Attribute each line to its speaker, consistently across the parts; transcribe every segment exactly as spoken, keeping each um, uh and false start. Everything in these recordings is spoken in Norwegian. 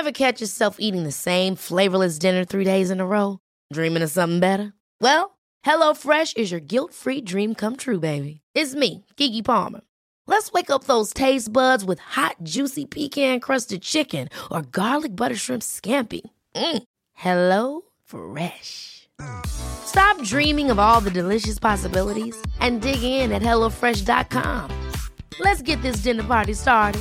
Speaker 1: Ever catch yourself eating the same flavorless dinner three days in a row? Dreaming of something better? Well, HelloFresh is your guilt-free dream come true, baby. It's me, Keke Palmer. Let's wake up those taste buds with hot, juicy pecan-crusted chicken or garlic butter shrimp scampi. Mm. Hello Fresh. Stop dreaming of all the delicious possibilities and dig in at hello fresh dot com. Let's get this dinner party started.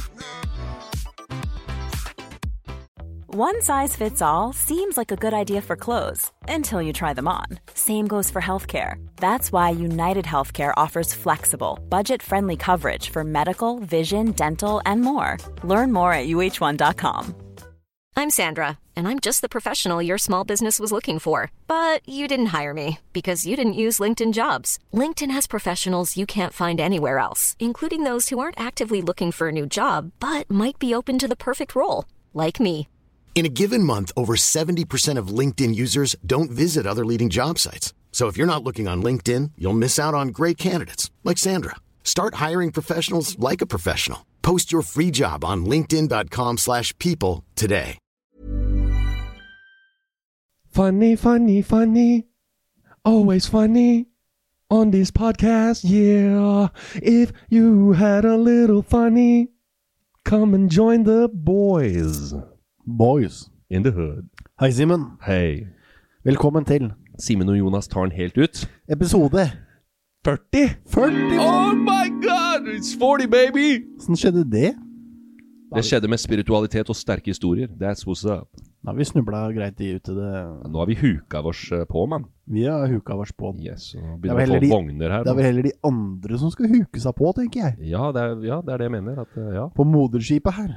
Speaker 2: One size fits all seems like a good idea for clothes until you try them on. Same goes for healthcare. That's why United Healthcare offers flexible, budget-friendly coverage for medical, vision, dental, and more. Learn more at U H one dot com.
Speaker 3: I'm Sandra, and I'm just the professional your small business was looking for. But you didn't hire me because you didn't use LinkedIn Jobs. LinkedIn has professionals you can't find anywhere else, including those who aren't actively looking for a new job, but might be open to the perfect role, like me.
Speaker 4: In a given month, over seventy percent of LinkedIn users don't visit other leading job sites. So if you're not looking on LinkedIn, you'll miss out on great candidates like Sandra. Start hiring professionals like a professional. Post your free job on linkedin dot com slash people today.
Speaker 5: Funny, funny, funny. Always funny on this podcast, yeah. If you had a little funny, come and join the boys.
Speaker 6: Boys
Speaker 5: in the hood.
Speaker 6: Hei Simen.
Speaker 5: Hei.
Speaker 6: Velkommen til
Speaker 5: Simen og Jonas tar den helt ut.
Speaker 6: episode
Speaker 5: førti.
Speaker 6: førti.
Speaker 5: Oh my god, it's forty, baby!
Speaker 6: Hvordan skjedde det?
Speaker 5: Det skjedde med spiritualitet og sterke historier. That's what's up.
Speaker 6: Da har vi snublet greit i ut til det.
Speaker 5: Nå har vi huka oss på, man.
Speaker 6: Vi har huka oss på.
Speaker 5: Yes, og begynner å få
Speaker 6: de,
Speaker 5: vogner her.
Speaker 6: Det er vel heller de andre som skal huke seg på, tenker jeg.
Speaker 5: Ja, det er, ja, det er det jeg mener. At, ja.
Speaker 6: På moderskipet her.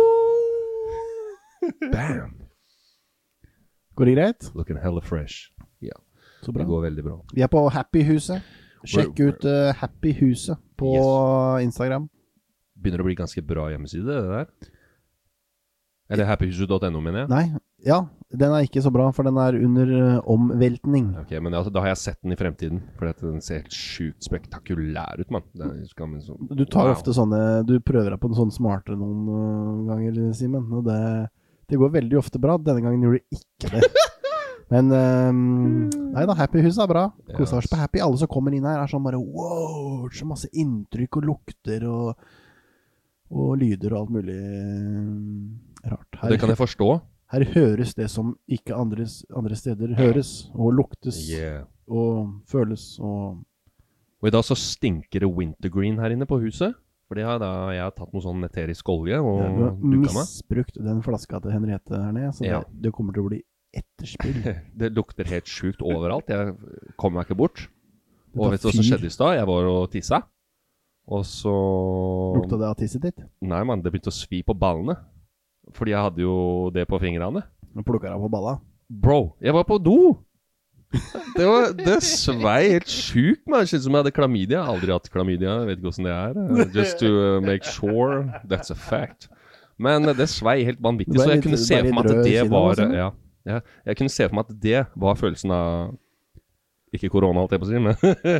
Speaker 5: Bam!
Speaker 6: Går det greit?
Speaker 5: Looking hella fresh. Ja,
Speaker 6: så bra.
Speaker 5: Det går veldig bra.
Speaker 6: Vi er på Happy-huset. Sjekk ut uh, Happy-huset på yes. Instagram.
Speaker 5: Begynner å bli ganske bra hjemmeside, det der. Eller happyhuset dot no, mener jeg?
Speaker 6: Nei, ja, den er ikke så bra, for den er under uh, omveltning.
Speaker 5: Ok, men altså, da har jeg sett den i fremtiden, for den ser helt sjukt spektakulær ut, man. Så,
Speaker 6: du tar
Speaker 5: wow.
Speaker 6: ofte sånne, du prøver deg på en sånn smartere noen uh, ganger, Simen, og det, det går veldig ofte bra. Denne gangen gjorde det ikke det. Men, um, nei da, Happy-huset er bra. Koser oss på Happy. Alle som kommer inn her er sånn bare, wow, så masse inntrykk og lukter og, og lyder og alt mulig rart. Her,
Speaker 5: det kan jeg forstå.
Speaker 6: Her høres det som ikke andres, andre steder høres, og luktes,
Speaker 5: yeah.
Speaker 6: og føles, og...
Speaker 5: Og i dag så stinker det wintergreen her inne på huset. For det har da, jeg har tatt noe sånn eterisk olje og
Speaker 6: ja,
Speaker 5: dukket meg.
Speaker 6: Misbrukt den flaska til Henriette her nede, så ja. det, det kommer til å bli etterspill.
Speaker 5: Det lukter helt sjukt overalt. Jeg kommer meg ikke bort. Og vet du hva som skjedde i stad? Jeg var og tissa. Og så...
Speaker 6: Lukta det av tisset ditt?
Speaker 5: Nei, man, det begynte å svi på ballene. Fordi jeg hadde jo det på fingrene.
Speaker 6: Du plukker deg på balla?
Speaker 5: Bro, jeg var på do! Det var, det svei helt sjukt, man. Det synes som jeg hadde klamydia. Jeg har aldri hatt klamydia, jeg vet ikke hvordan det er. Just to uh, make sure, that's a fact. Men uh, det svei helt vanvittig, så jeg kunne se for meg at det var... Ja, ja, jeg kunne se for meg at det var følelsen av... Ikke korona, alt jeg på å si, men...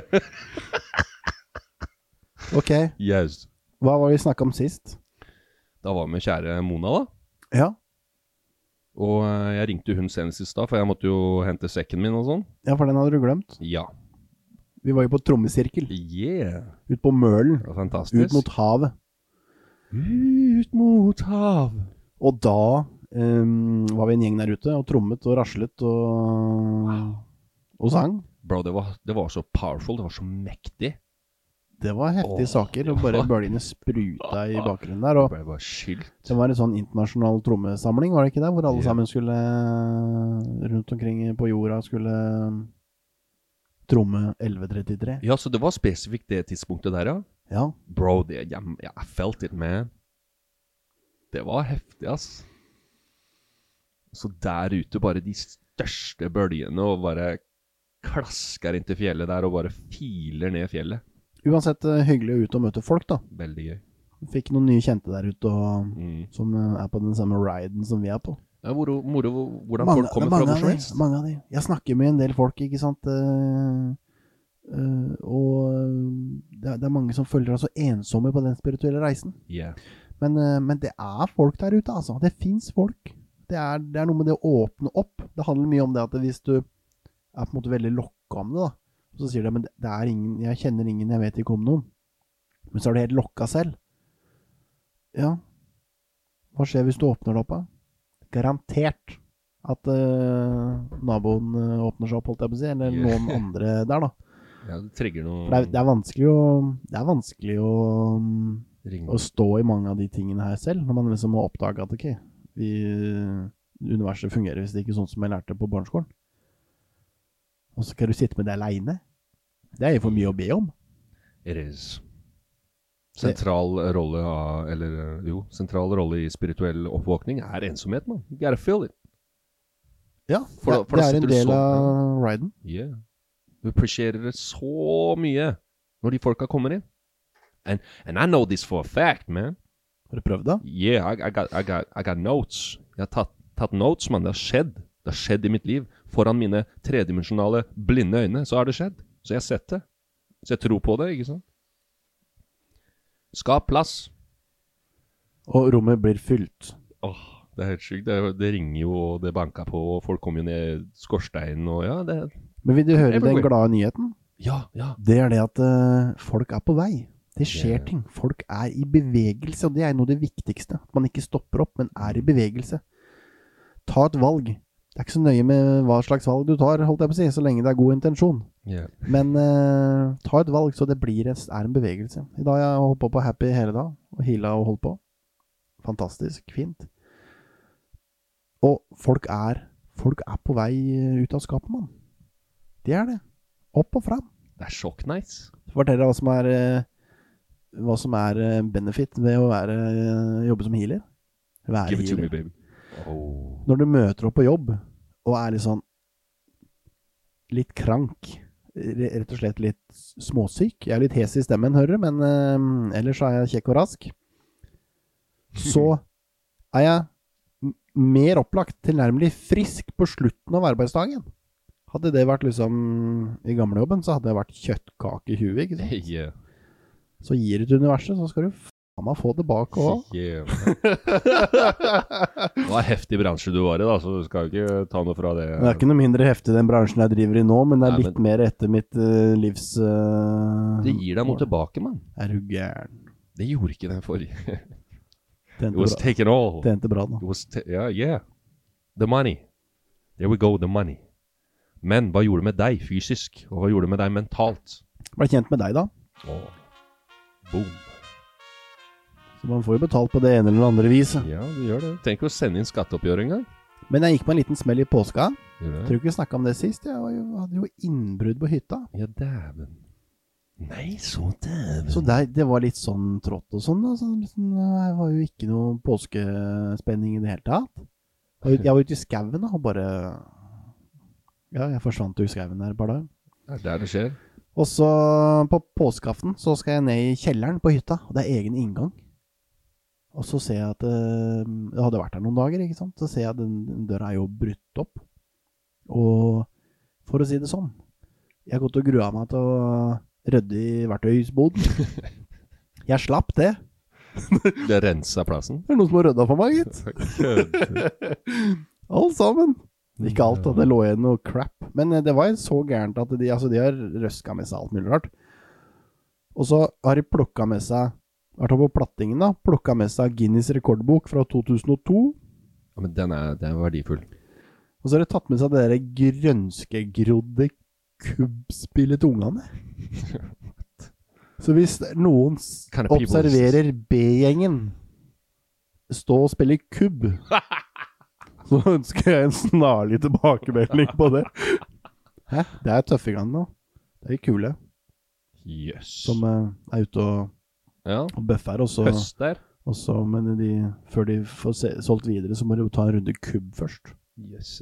Speaker 6: Ok.
Speaker 5: Yes.
Speaker 6: Hva var det vi snakket om sist?
Speaker 5: Da var vi med kjære Mona da.
Speaker 6: Ja.
Speaker 5: Og uh, jeg ringte hun senest i sted, for jeg måtte jo hente sekken min og sånn.
Speaker 6: Ja, for den hadde du glemt.
Speaker 5: Ja.
Speaker 6: Vi var jo på trommesirkel.
Speaker 5: Yeah.
Speaker 6: Ut på Mølen.
Speaker 5: Det var fantastisk.
Speaker 6: Ut mot havet.
Speaker 5: Ut mot hav.
Speaker 6: Og da um, var vi en gjeng der ute, og trommet og raslet og, og sang.
Speaker 5: Bro, det var, det var så powerful, det var så mektig.
Speaker 6: Det var heftige oh, saker, og bare bølgene spruta i bakgrunnen der. Og
Speaker 5: det var skylt.
Speaker 6: Det var en sånn internasjonal trommesamling, var det ikke det? Hvor alle
Speaker 5: yeah.
Speaker 6: sammen skulle, rundt omkring på jorda, skulle tromme elleve trettitre.
Speaker 5: Ja, så det var spesifikt det tidspunktet der, ja?
Speaker 6: Ja.
Speaker 5: Bro, det, jeg, jeg felt it, man. Det var heftig, ass. Så der ute, bare de største bølgene, og bare klasker inn til fjellet der, og bare filer ned fjellet.
Speaker 6: Uansett hyggelig ut og møte folk da.
Speaker 5: Veldig gøy.
Speaker 6: Fikk noen nye kjente der ute, og,
Speaker 5: mm. som
Speaker 6: er på den samme riden som vi er på.
Speaker 5: Ja, hvor, hvor, hvordan
Speaker 6: mange,
Speaker 5: folk kommer
Speaker 6: fra
Speaker 5: hvor som helst?
Speaker 6: Mange av de. Jeg snakker med en del folk, ikke sant? Uh, uh, og det er, det er mange som føler seg så ensomme på den spirituelle reisen.
Speaker 5: Yeah.
Speaker 6: Men, uh, men det er folk der ute, altså. Det finnes folk. Det er, det er noe med det å åpne opp. Det handler mye om det at hvis du er på en måte veldig lokket om det da, så sier du, men det er ingen, jeg kjenner ingen, jeg vet ikke om noen. Men så er du helt lokket selv. Ja. Hva skjer hvis du åpner det opp da? Garantert at uh, naboen uh, åpner seg opp, holdt jeg på å si, eller
Speaker 5: Yeah.
Speaker 6: noen andre der da.
Speaker 5: Ja, det trigger noe...
Speaker 6: For det er, det er vanskelig å, det er vanskelig å, um,
Speaker 5: Ring.
Speaker 6: å stå i mange av de tingene her selv, når man liksom må oppdage at ok, vi, universet fungerer hvis det ikke er sånn som jeg lærte på barneskolen. Og så kan du sitte med det alene. Det er jo for mye å be om.
Speaker 5: It is. Sentral rolle av, eller jo, sentral rolle i spirituell oppvåkning er ensomhet, man. You gotta feel it.
Speaker 6: Ja,
Speaker 5: For da-
Speaker 6: det,
Speaker 5: for da
Speaker 6: det er
Speaker 5: sitter
Speaker 6: en
Speaker 5: du
Speaker 6: del
Speaker 5: så-
Speaker 6: av riden.
Speaker 5: Yeah. Du appreciater det så mye når de folka kommer inn. And, and I know this for a fact, man.
Speaker 6: Har du prøvd det?
Speaker 5: Yeah, I, I, got, I, got, I got notes. Jeg har tatt, tatt notes, man. Det har skjedd. Det har skjedd i mitt liv. Foran mine tredimensjonale blinde øyne, så har det skjedd. Så jeg har sett det. Så jeg tror på det, ikke sant? Skap plass.
Speaker 6: Og rommet blir fylt.
Speaker 5: Åh, det er helt sykt. Det, det ringer jo, og det banker på, og folk kommer jo ned skorsteinen, og ja, det...
Speaker 6: Men vil du høre
Speaker 5: Everywhere.
Speaker 6: den glade nyheten?
Speaker 5: Ja, ja.
Speaker 6: Det er det at uh, folk er på vei. Det skjer
Speaker 5: Yeah.
Speaker 6: ting. Folk er i bevegelse, og det er noe av det viktigste. At man ikke stopper opp, men er i bevegelse. Ta et valg. Det er ikke så nøye med hva slags valg du tar, holdt jeg på å si, så lenge det er god intensjon.
Speaker 5: Yeah.
Speaker 6: Men uh, ta et valg, så det blir en, er en bevegelse. I dag har jeg holdt på på Happy hele dag, og heala og holdt på. Fantastisk, fint. Og folk er, folk er på vei ut av skapet, mann. Det er det. Opp og frem.
Speaker 5: Det er sjokk nice.
Speaker 6: Fortell deg hva som er eh, hva som er eh, benefit ved å være, eh, jobbe som healer. Være
Speaker 5: Give it to me,
Speaker 6: healer.
Speaker 5: baby. Oh.
Speaker 6: Når du møter opp på jobb, og er litt sånn litt krank, re- rett og slett litt småsyk. Jeg er litt hes i stemmen, hører du, men eh, ellers er jeg kjekk og rask. Så er jeg m- mer opplagt tilnærmelig frisk på slutten av arbeidsdagen. Hadde det vært liksom i gamlejobben, så hadde det vært kjøttkake i huet, ikke sant?
Speaker 5: Yeah.
Speaker 6: Så gir du til universet, så skal du faen meg få tilbake også.
Speaker 5: Yeah. Det var heftig bransje du var i da, så du skal jo ikke ta noe fra det.
Speaker 6: Det er ikke noe mindre heftig den bransjen jeg driver i nå, men det er
Speaker 5: Nei,
Speaker 6: litt
Speaker 5: men-
Speaker 6: mer etter mitt uh, livs... Uh,
Speaker 5: Det gir deg noe tilbake, man.
Speaker 6: Er du gæren?
Speaker 5: Det gjorde ikke den forrige. It
Speaker 6: Tjente
Speaker 5: was
Speaker 6: bra,
Speaker 5: taken all.
Speaker 6: tjente bra da.
Speaker 5: It was ta yeah, yeah. The money. There we go, the money. Men hva gjorde det med deg fysisk? Og hva gjorde det med deg mentalt?
Speaker 6: Ble kjent med deg da.
Speaker 5: Åh. Boom.
Speaker 6: Så man får jo betalt på det ene eller det andre viset.
Speaker 5: Ja, du gjør det. Tenk å sende inn skatteoppgjør en gang.
Speaker 6: Men jeg gikk på en liten smell i påska.
Speaker 5: Gjør
Speaker 6: Tror du ikke vi snakket om det sist? Jeg var jo, hadde jo innbrudd på hytta.
Speaker 5: Ja, dæven. Nei, så dæven.
Speaker 6: Så der, det var litt sånn trått og sånn da. Så liksom, det var jo ikke noe påskespenning i det hele tatt. Og jeg var ute i skaven da, og bare... Ja, jeg forsvant jo i skaven der et par dager.
Speaker 5: Det er der det skjer.
Speaker 6: Og så på påskeaften så skal jeg ned i kjelleren på hytta, og det er egen inngang. Og så ser jeg at uh, jeg hadde vært der noen dager, ikke sant? Så ser jeg at den, den døra er jo brutt opp. Og for å si det sånn, jeg har gått og grua meg til å rydde i verktøysboden. Jeg slapp det.
Speaker 5: Det renset plassen.
Speaker 6: Det er noen som har ryddet for meg, gitt.
Speaker 5: Kødd.
Speaker 6: Alt sammen. Ikke alt, da. Det lå igjen noe crap. Men eh, det var så gærent at de, altså, de har røsket med seg alt mulig rart. Og så har de plukket med seg, vært oppe på plattingen da, plukket med seg Guinness rekordbok fra to tusen og to.
Speaker 5: Ja, men den er, den er verdifull.
Speaker 6: Og så har de tatt med seg det der grønskegrodde kubbspillet til ungene. Så hvis noen s-
Speaker 5: Kind of people-
Speaker 6: observerer B-gjengen stå og spille kubb, så ønsker jeg en snarlig tilbakemelding på det. Hæ? Det er tøffingene nå. Det er kule.
Speaker 5: Jøss.
Speaker 6: Som uh, er ute og,
Speaker 5: Ja,
Speaker 6: og bøffer, og så,
Speaker 5: høst der.
Speaker 6: og så, men de, før de får se, solgt videre, så må de jo ta en runde kubb først.
Speaker 5: Jøss.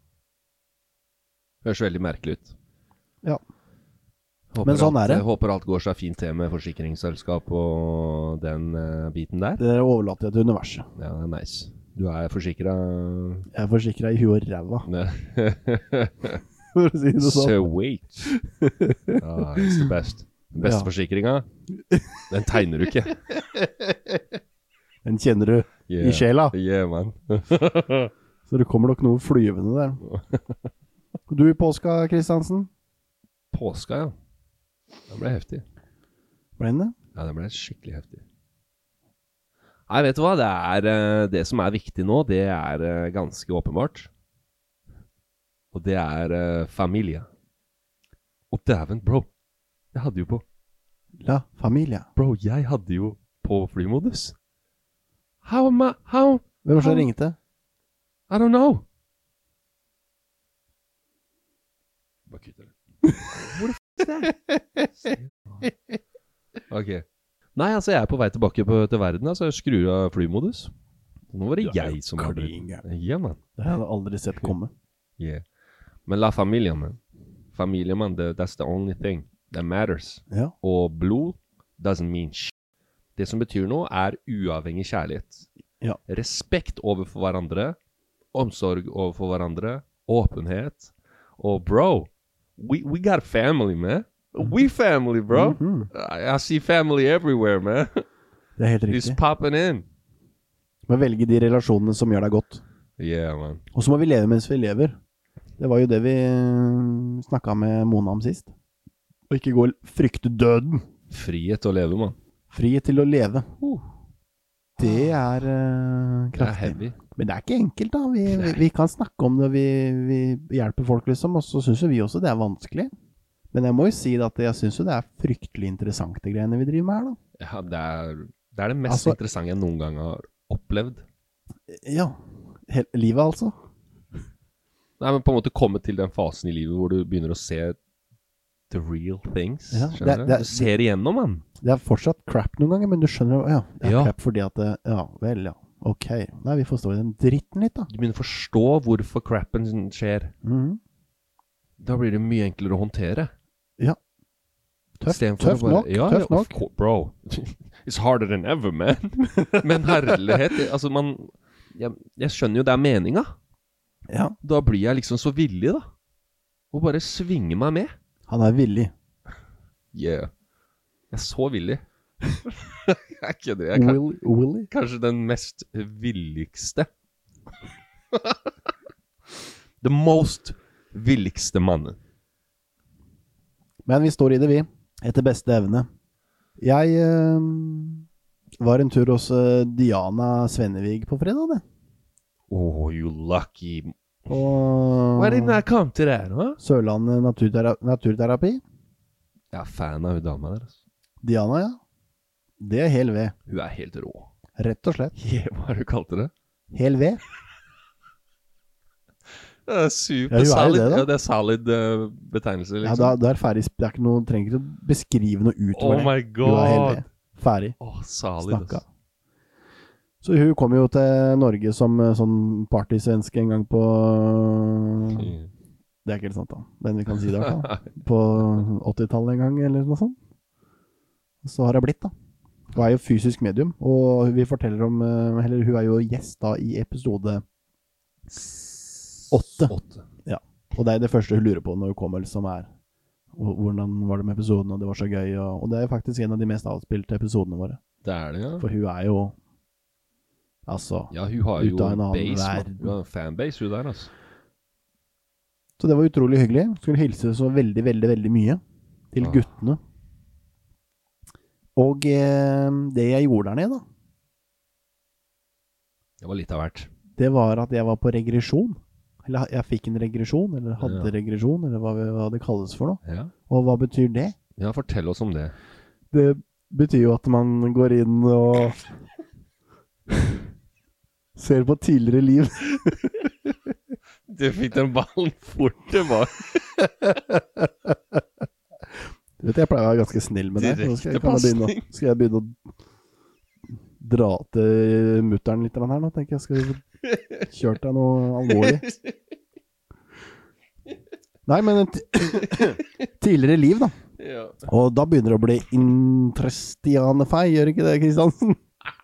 Speaker 5: Høres veldig merkelig ut.
Speaker 6: Ja.
Speaker 5: Håper
Speaker 6: Men sånn
Speaker 5: alt,
Speaker 6: er det.
Speaker 5: Jeg håper alt går så fint til med forsikringsselskap og den uh, biten der.
Speaker 6: Det overlater jeg til universet.
Speaker 5: Ja, det er nice. Du er forsikret...
Speaker 6: Jeg er forsikret i huet og ræva, for å si det sånn.
Speaker 5: Sweet. Ah, it's the best. Den beste
Speaker 6: Ja.
Speaker 5: forsikringa, den tegner du ikke.
Speaker 6: Den kjenner du
Speaker 5: Yeah.
Speaker 6: i sjela.
Speaker 5: Yeah, man.
Speaker 6: Så det kommer nok noe flyvende der. Du i påska, Kristiansen?
Speaker 5: Påska, ja. Det ble heftig.
Speaker 6: Ble den det?
Speaker 5: Ja, det ble skikkelig heftig. Nei, vet du hva? Det er eh, det som er viktig nå, det er eh, ganske åpenbart. Og det er eh, familie. Og dæven, bro. Jeg hadde jo på.
Speaker 6: La familia.
Speaker 5: Bro, jeg hadde jo på flymodus. How am I? How?
Speaker 6: Hvem var det som
Speaker 5: how?
Speaker 6: ringte?
Speaker 5: I don't know. Bare kutter det. Hvor det f*** er det? Ok. Nei, altså jeg er på vei tilbake på, til verden, altså jeg skrur av flymodus. Nå var det
Speaker 6: Ja,
Speaker 5: jeg som hadde...
Speaker 6: klinga.
Speaker 5: Ja, man.
Speaker 6: Det hadde jeg aldri sett komme.
Speaker 5: Yeah. Men la familia, man. Familia, man, det, that's the only thing that matters.
Speaker 6: Ja.
Speaker 5: Og blod doesn't mean shit. Det som betyr noe er uavhengig kjærlighet.
Speaker 6: Ja.
Speaker 5: Respekt overfor hverandre, omsorg overfor hverandre, åpenhet. Og bro, we, we got a family, man. We family, bro.
Speaker 6: Mhm.
Speaker 5: I, I see family everywhere, man.
Speaker 6: Det er helt
Speaker 5: It's
Speaker 6: riktig.
Speaker 5: popping in.
Speaker 6: Du må velge de relasjonene som gjør deg godt.
Speaker 5: Yeah, man.
Speaker 6: Og så må vi leve mens vi lever. Det var jo det vi snakket med Mona om sist. Og ikke gå og frykte døden.
Speaker 5: Frihet til å leve, man.
Speaker 6: Frihet til å leve.
Speaker 5: Uh.
Speaker 6: Det er uh,
Speaker 5: Det er
Speaker 6: kraftig.
Speaker 5: heavy.
Speaker 6: Men det er ikke enkelt da. Vi, vi, vi kan snakke om det, vi, vi hjelper folk liksom, og så synes jo vi også det er vanskelig. Men jeg må jo si at jeg synes jo det er fryktelig interessante greiene vi driver med her da.
Speaker 5: Ja, det er det, er det mest
Speaker 6: Altså-
Speaker 5: interessante jeg noen gang har opplevd.
Speaker 6: Ja, He livet altså.
Speaker 5: Nei, men på en måte komme til den fasen i livet hvor du begynner å se the real things.
Speaker 6: Ja,
Speaker 5: Skjønner
Speaker 6: det-
Speaker 5: du?
Speaker 6: det-
Speaker 5: Du ser igjennom, man.
Speaker 6: Det er fortsatt crap noen ganger, men du skjønner jo, ja, det er
Speaker 5: Ja.
Speaker 6: crap fordi at det, ja, vel, ja, ok. Nei, vi forstår den dritten litt da.
Speaker 5: Du begynner å forstå hvorfor crappen skjer.
Speaker 6: Mhm.
Speaker 5: Da blir det mye enklere å håndtere.
Speaker 6: Ja. Tøff,
Speaker 5: Istedenfor
Speaker 6: tøff
Speaker 5: å bare-
Speaker 6: nok,
Speaker 5: ja,
Speaker 6: tøff
Speaker 5: ja,
Speaker 6: nok.
Speaker 5: of course, bro. It's harder than ever, man. Men herlighet, det- altså man, jeg, jeg skjønner jo det er meninga.
Speaker 6: Ja,
Speaker 5: Da blir jeg liksom så villig da. Og bare svinge meg med.
Speaker 6: han er villig.
Speaker 5: Yeah. Jeg er så villig. Jeg er ikke det. Jeg kan,
Speaker 6: Will, Willy.
Speaker 5: kanskje den mest villigste. The most villigste mannen.
Speaker 6: Men vi står i det, vi. Etter beste evne. Jeg eh, var en tur hos eh, Diana Svennevig på fredag, det.
Speaker 5: Oh, you lucky.
Speaker 6: Og
Speaker 5: Why didn't I come to that, huh?
Speaker 6: Sørlandet naturtera naturterapi.
Speaker 5: Jeg er fan av hun dama der, altså.
Speaker 6: Diana, ja. Det er hel ved.
Speaker 5: Hun er helt rå.
Speaker 6: Rett og slett.
Speaker 5: Yeah, hva har du kalt det?
Speaker 6: Hel ved.
Speaker 5: Det er super
Speaker 6: Ja, hun er jo
Speaker 5: solid.
Speaker 6: det, da.
Speaker 5: Ja, det er solid uh, betegnelse,
Speaker 6: Ja,
Speaker 5: liksom.
Speaker 6: da, da er ferdig. Det er ikke noe, trenger ikke å beskrive noe utover
Speaker 5: Oh
Speaker 6: det.
Speaker 5: my
Speaker 6: Du er hel
Speaker 5: god.
Speaker 6: ved. Ferdig.
Speaker 5: Åh, solid,
Speaker 6: Snakka.
Speaker 5: altså.
Speaker 6: Så hun kom jo til Norge som eh, sånn partysvenske en gang på
Speaker 5: Mm.
Speaker 6: Det er ikke helt sant da, men vi kan si det i hvert fall. På åttitallet en gang, eller noe sånt. Så har det blitt da. Hun er jo fysisk medium, og vi forteller om, eh, eller hun er jo gjest da i episode åtte.
Speaker 5: Åtte.
Speaker 6: Ja, og det er det første hun lurer på når hun kommer, som er og hvordan var det med episoden, og det var så gøy, og, og det er faktisk en av de mest avspilte episodene våre.
Speaker 5: Det er det, ja.
Speaker 6: For hun er jo, altså,
Speaker 5: Ja, hun har jo
Speaker 6: ut av en annen
Speaker 5: base, man.
Speaker 6: verden.
Speaker 5: Hun har en fanbase, hun der, altså.
Speaker 6: Så det var utrolig hyggelig. Skulle hilse så veldig, veldig, veldig mye til
Speaker 5: Ah.
Speaker 6: guttene. Og eh, det jeg gjorde der nede da,
Speaker 5: Det var litt av hvert.
Speaker 6: det var at jeg var på regresjon. Eller jeg fikk en regresjon, eller hadde
Speaker 5: Ja.
Speaker 6: regresjon, eller hva, hva det kalles for noe.
Speaker 5: Ja.
Speaker 6: Og hva betyr det?
Speaker 5: Ja, fortell oss om det.
Speaker 6: Det betyr jo at man går inn og ser på tidligere liv.
Speaker 5: Du fikk den ballen fort tilbake.
Speaker 6: Du vet, jeg pleier å være ganske snill med det. Nå skal jeg, kan jeg begynne,
Speaker 5: Direkte
Speaker 6: å- skal jeg begynne å dra til mutteren litt her nå, tenker jeg. Skal vi kjørt deg noe alvorlig? Nei, men en t- tidligere liv da.
Speaker 5: Ja.
Speaker 6: Og da begynner det å bli interestiane fei, gjør ikke det, Kristiansen?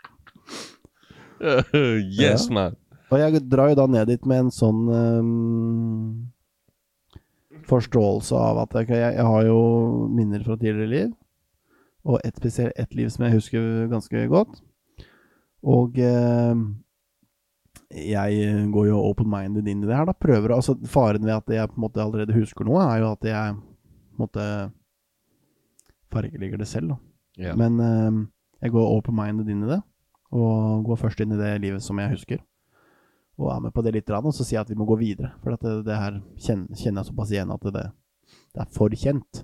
Speaker 5: Yes,
Speaker 6: Ja.
Speaker 5: man.
Speaker 6: Og jeg drar jo da ned dit med en sånn um, forståelse av at jeg, jeg har jo minner fra tidligere liv, og et spesielt et liv som jeg husker ganske godt. Og um, jeg går jo open-minded inn i det her da, prøver, altså faren ved at jeg på en måte allerede husker noe, er jo at jeg på en måte fargeligger det selv da.
Speaker 5: Ja.
Speaker 6: Men eh, jeg går open-minded inn i det, og går først inn i det livet som jeg husker, og er med på det litt rann, og så sier jeg at vi må gå videre, for at det, det her kjenner, kjenner jeg såpass igjen at det, det er for kjent.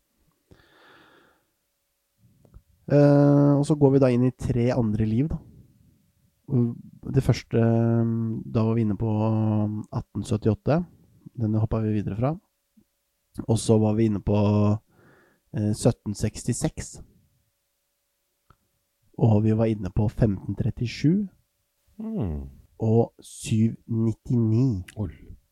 Speaker 6: Eh, og så går vi da inn i tre andre liv da. Det første, da var vi inne på atten syttiåtte, denne hoppet vi videre fra, og så var vi inne på eh, sytten sekstiseks, og vi var inne på femten trettisju,
Speaker 5: Mm.
Speaker 6: og syv nittini.
Speaker 5: Oi.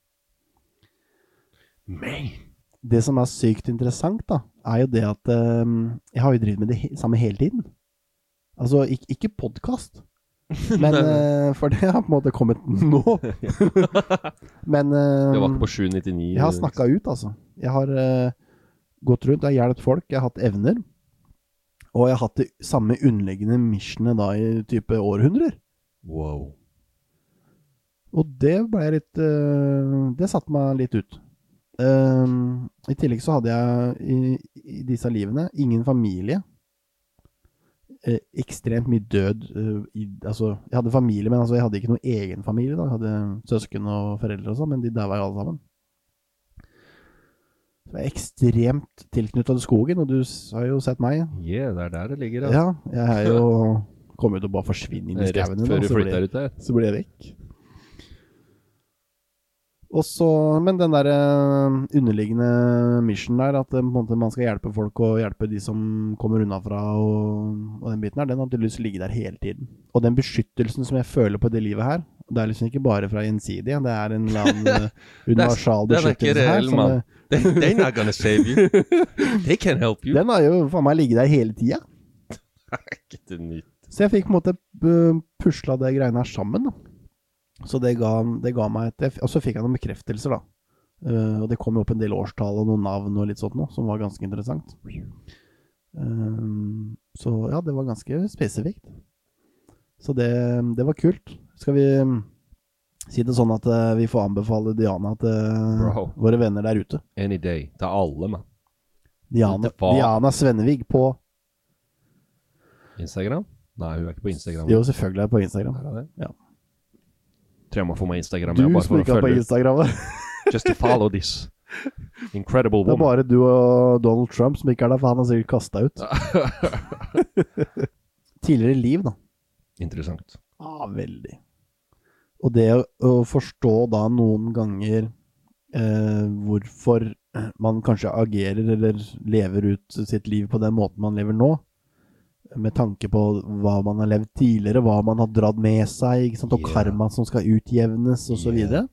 Speaker 5: Man.
Speaker 6: Det som er sykt interessant da, er jo det at eh, jeg har jo drivet med det he- samme hele tiden. Altså, ikke, ikke podcast, men eh, for det har på en måte kommet nå. Men eh,
Speaker 5: Det var ikke på sju nittini.
Speaker 6: jeg har snakket ut, altså. Jeg har eh, gått rundt, jeg har hjulpet folk, jeg har hatt evner, og jeg har hatt det samme underliggende missionet da i type århundrer.
Speaker 5: Wow.
Speaker 6: Og det ble jeg litt, eh, det satte meg litt ut. Eh, I tillegg så hadde jeg i, i disse livene ingen familie. Eh, ekstremt mye død. eh, i, altså, jeg hadde familie, men altså, jeg hadde ikke noen egen familie da. Jeg hadde søsken og foreldre og sånn, men de der var jo alle sammen. Så jeg er ekstremt tilknyttet til skogen, og du s- har jo sett meg.
Speaker 5: Yeah, det er der det ligger. Altså.
Speaker 6: Ja, jeg er jo kommet til å bare forsvinne inn i
Speaker 5: Rett
Speaker 6: skauen.
Speaker 5: før
Speaker 6: da,
Speaker 5: du
Speaker 6: så blir-
Speaker 5: flytter ut der.
Speaker 6: så blir jeg vekk. Og så, men den der eh, underliggende mission der, at eh, på en måte man skal hjelpe folk og hjelpe de som kommer unnafra og, og den biten her, den har tydeligvis ligget der hele tiden. Og den beskyttelsen som jeg føler på det livet her, det er liksom ikke bare fra gjensidige, det er en eller annen eh, universal
Speaker 5: Den er ikke
Speaker 6: beskyttelse her.
Speaker 5: reell,
Speaker 6: som,
Speaker 5: mann.
Speaker 6: eh,
Speaker 5: They, they're not gonna save you. They can help you.
Speaker 6: Den har jo for meg ligget der hele tiden.
Speaker 5: Ikke til nytt.
Speaker 6: Så jeg fikk på en måte eh, puslet det greiene her sammen da. Så det ga, det ga meg et... Og så fikk jeg noen bekreftelser da. Uh, og det kom jo opp en del årstall og noen navn og litt sånt nå, som var ganske interessant. Uh, så ja, det var ganske spesifikt. Så det, det var kult. Skal vi si det sånn at uh, vi får anbefale Diana til uh, våre venner der ute?
Speaker 5: Any day. Det er alle, man.
Speaker 6: Diana,
Speaker 5: Det var-
Speaker 6: Diana Svennevig på...
Speaker 5: Instagram? Nei, hun er ikke på Instagram.
Speaker 6: Jo, selvfølgelig er det på Instagram.
Speaker 5: Er det?
Speaker 6: Ja.
Speaker 5: Tror jeg må få meg Instagram.
Speaker 6: Du
Speaker 5: ja, bare
Speaker 6: som
Speaker 5: for å
Speaker 6: ikke er på
Speaker 5: følge-
Speaker 6: Instagram.
Speaker 5: Just to follow this incredible
Speaker 6: Det er
Speaker 5: woman.
Speaker 6: bare du og Donald Trump som ikke er der, for han har sikkert kastet ut. Tidligere liv da.
Speaker 5: Interessant.
Speaker 6: Ja, veldig. Og det å, å forstå da noen ganger eh, hvorfor man kanskje agerer eller lever ut sitt liv på den måten man lever nå, med tanke på hva man har levd tidligere, hva man har dratt med seg, ikke sant? Og
Speaker 5: Yeah.
Speaker 6: karma som skal utjevnes og så
Speaker 5: Yeah.
Speaker 6: videre.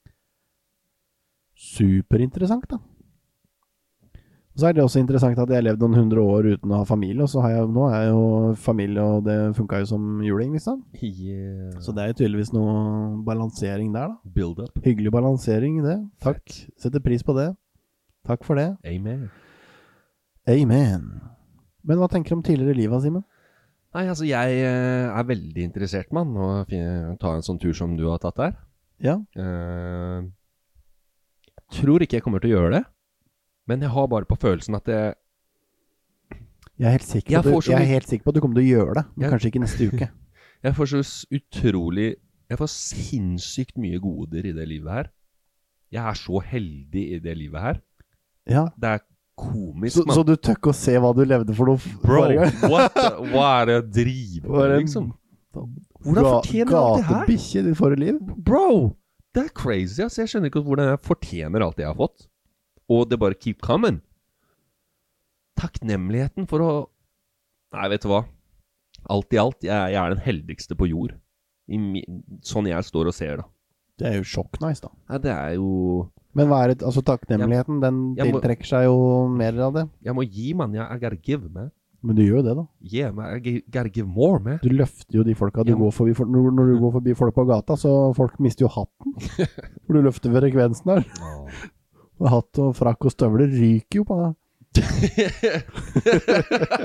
Speaker 6: Superinteressant da. Og så er det også interessant at jeg har levd noen hundre år uten å ha familie, og så har jeg, nå er jeg jo familie, og det funket jo som juling, liksom.
Speaker 5: Yeah.
Speaker 6: Så det er jo tydeligvis noe balansering der da.
Speaker 5: Build up.
Speaker 6: Hyggelig balansering i det. Takk. Setter pris på det. Takk for det.
Speaker 5: Amen.
Speaker 6: Amen. Men hva tenker du om tidligere livet, Simen?
Speaker 5: Nei, altså jeg eh, er veldig interessert, mann, å finne, ta en sånn tur som du har tatt der.
Speaker 6: Ja.
Speaker 5: Eh, tror ikke jeg kommer til å gjøre det, men jeg har bare på følelsen at det...
Speaker 6: Jeg er helt sikker
Speaker 5: Jeg
Speaker 6: på,
Speaker 5: får
Speaker 6: at du,
Speaker 5: så
Speaker 6: jeg er
Speaker 5: mye-
Speaker 6: helt sikker på at du kommer til å gjøre det, men
Speaker 5: Jeg-
Speaker 6: kanskje ikke neste uke.
Speaker 5: Jeg får så s- utrolig... Jeg får sinnssykt mye goder i det livet her. Jeg er så heldig i det livet her.
Speaker 6: Ja.
Speaker 5: Det er komisk,
Speaker 6: Så,
Speaker 5: mann.
Speaker 6: så du tør ikke å se hva du levde for noe f-
Speaker 5: Bro,
Speaker 6: forrige gang?
Speaker 5: what the, hva er det å drive
Speaker 6: Var
Speaker 5: med,
Speaker 6: det
Speaker 5: liksom?
Speaker 6: Hvordan
Speaker 5: Hvordan fortjener jeg alt det her?
Speaker 6: Gatebikkje i ditt forrige liv?
Speaker 5: Bro, det er crazy, ass. Jeg skjønner ikke hvordan jeg fortjener alt jeg har fått. Og det bare keep coming. Takknemligheten for å... Nei, vet du hva? Alt i alt, jeg, jeg er den heldigste på jord. I mi... Sånn jeg står og ser da.
Speaker 6: Det er jo sjokk-nice da.
Speaker 5: Nei, det er jo...
Speaker 6: Men hva er det, altså takknemligheten, den
Speaker 5: jeg må-
Speaker 6: tiltrekker seg jo mer av det.
Speaker 5: Jeg må gi, man. Jeg, I gotta give, man.
Speaker 6: Men du gjør jo det da.
Speaker 5: Yeah, man. I gi- gotta give more, man.
Speaker 6: Du løfter jo de folka du
Speaker 5: Ja, men-
Speaker 6: går forbi. For, når, når du går forbi folk på gata, så folk mister jo hatten. For du løfter frekvensen der. Og hatt og frakk og støvler ryker jo på deg.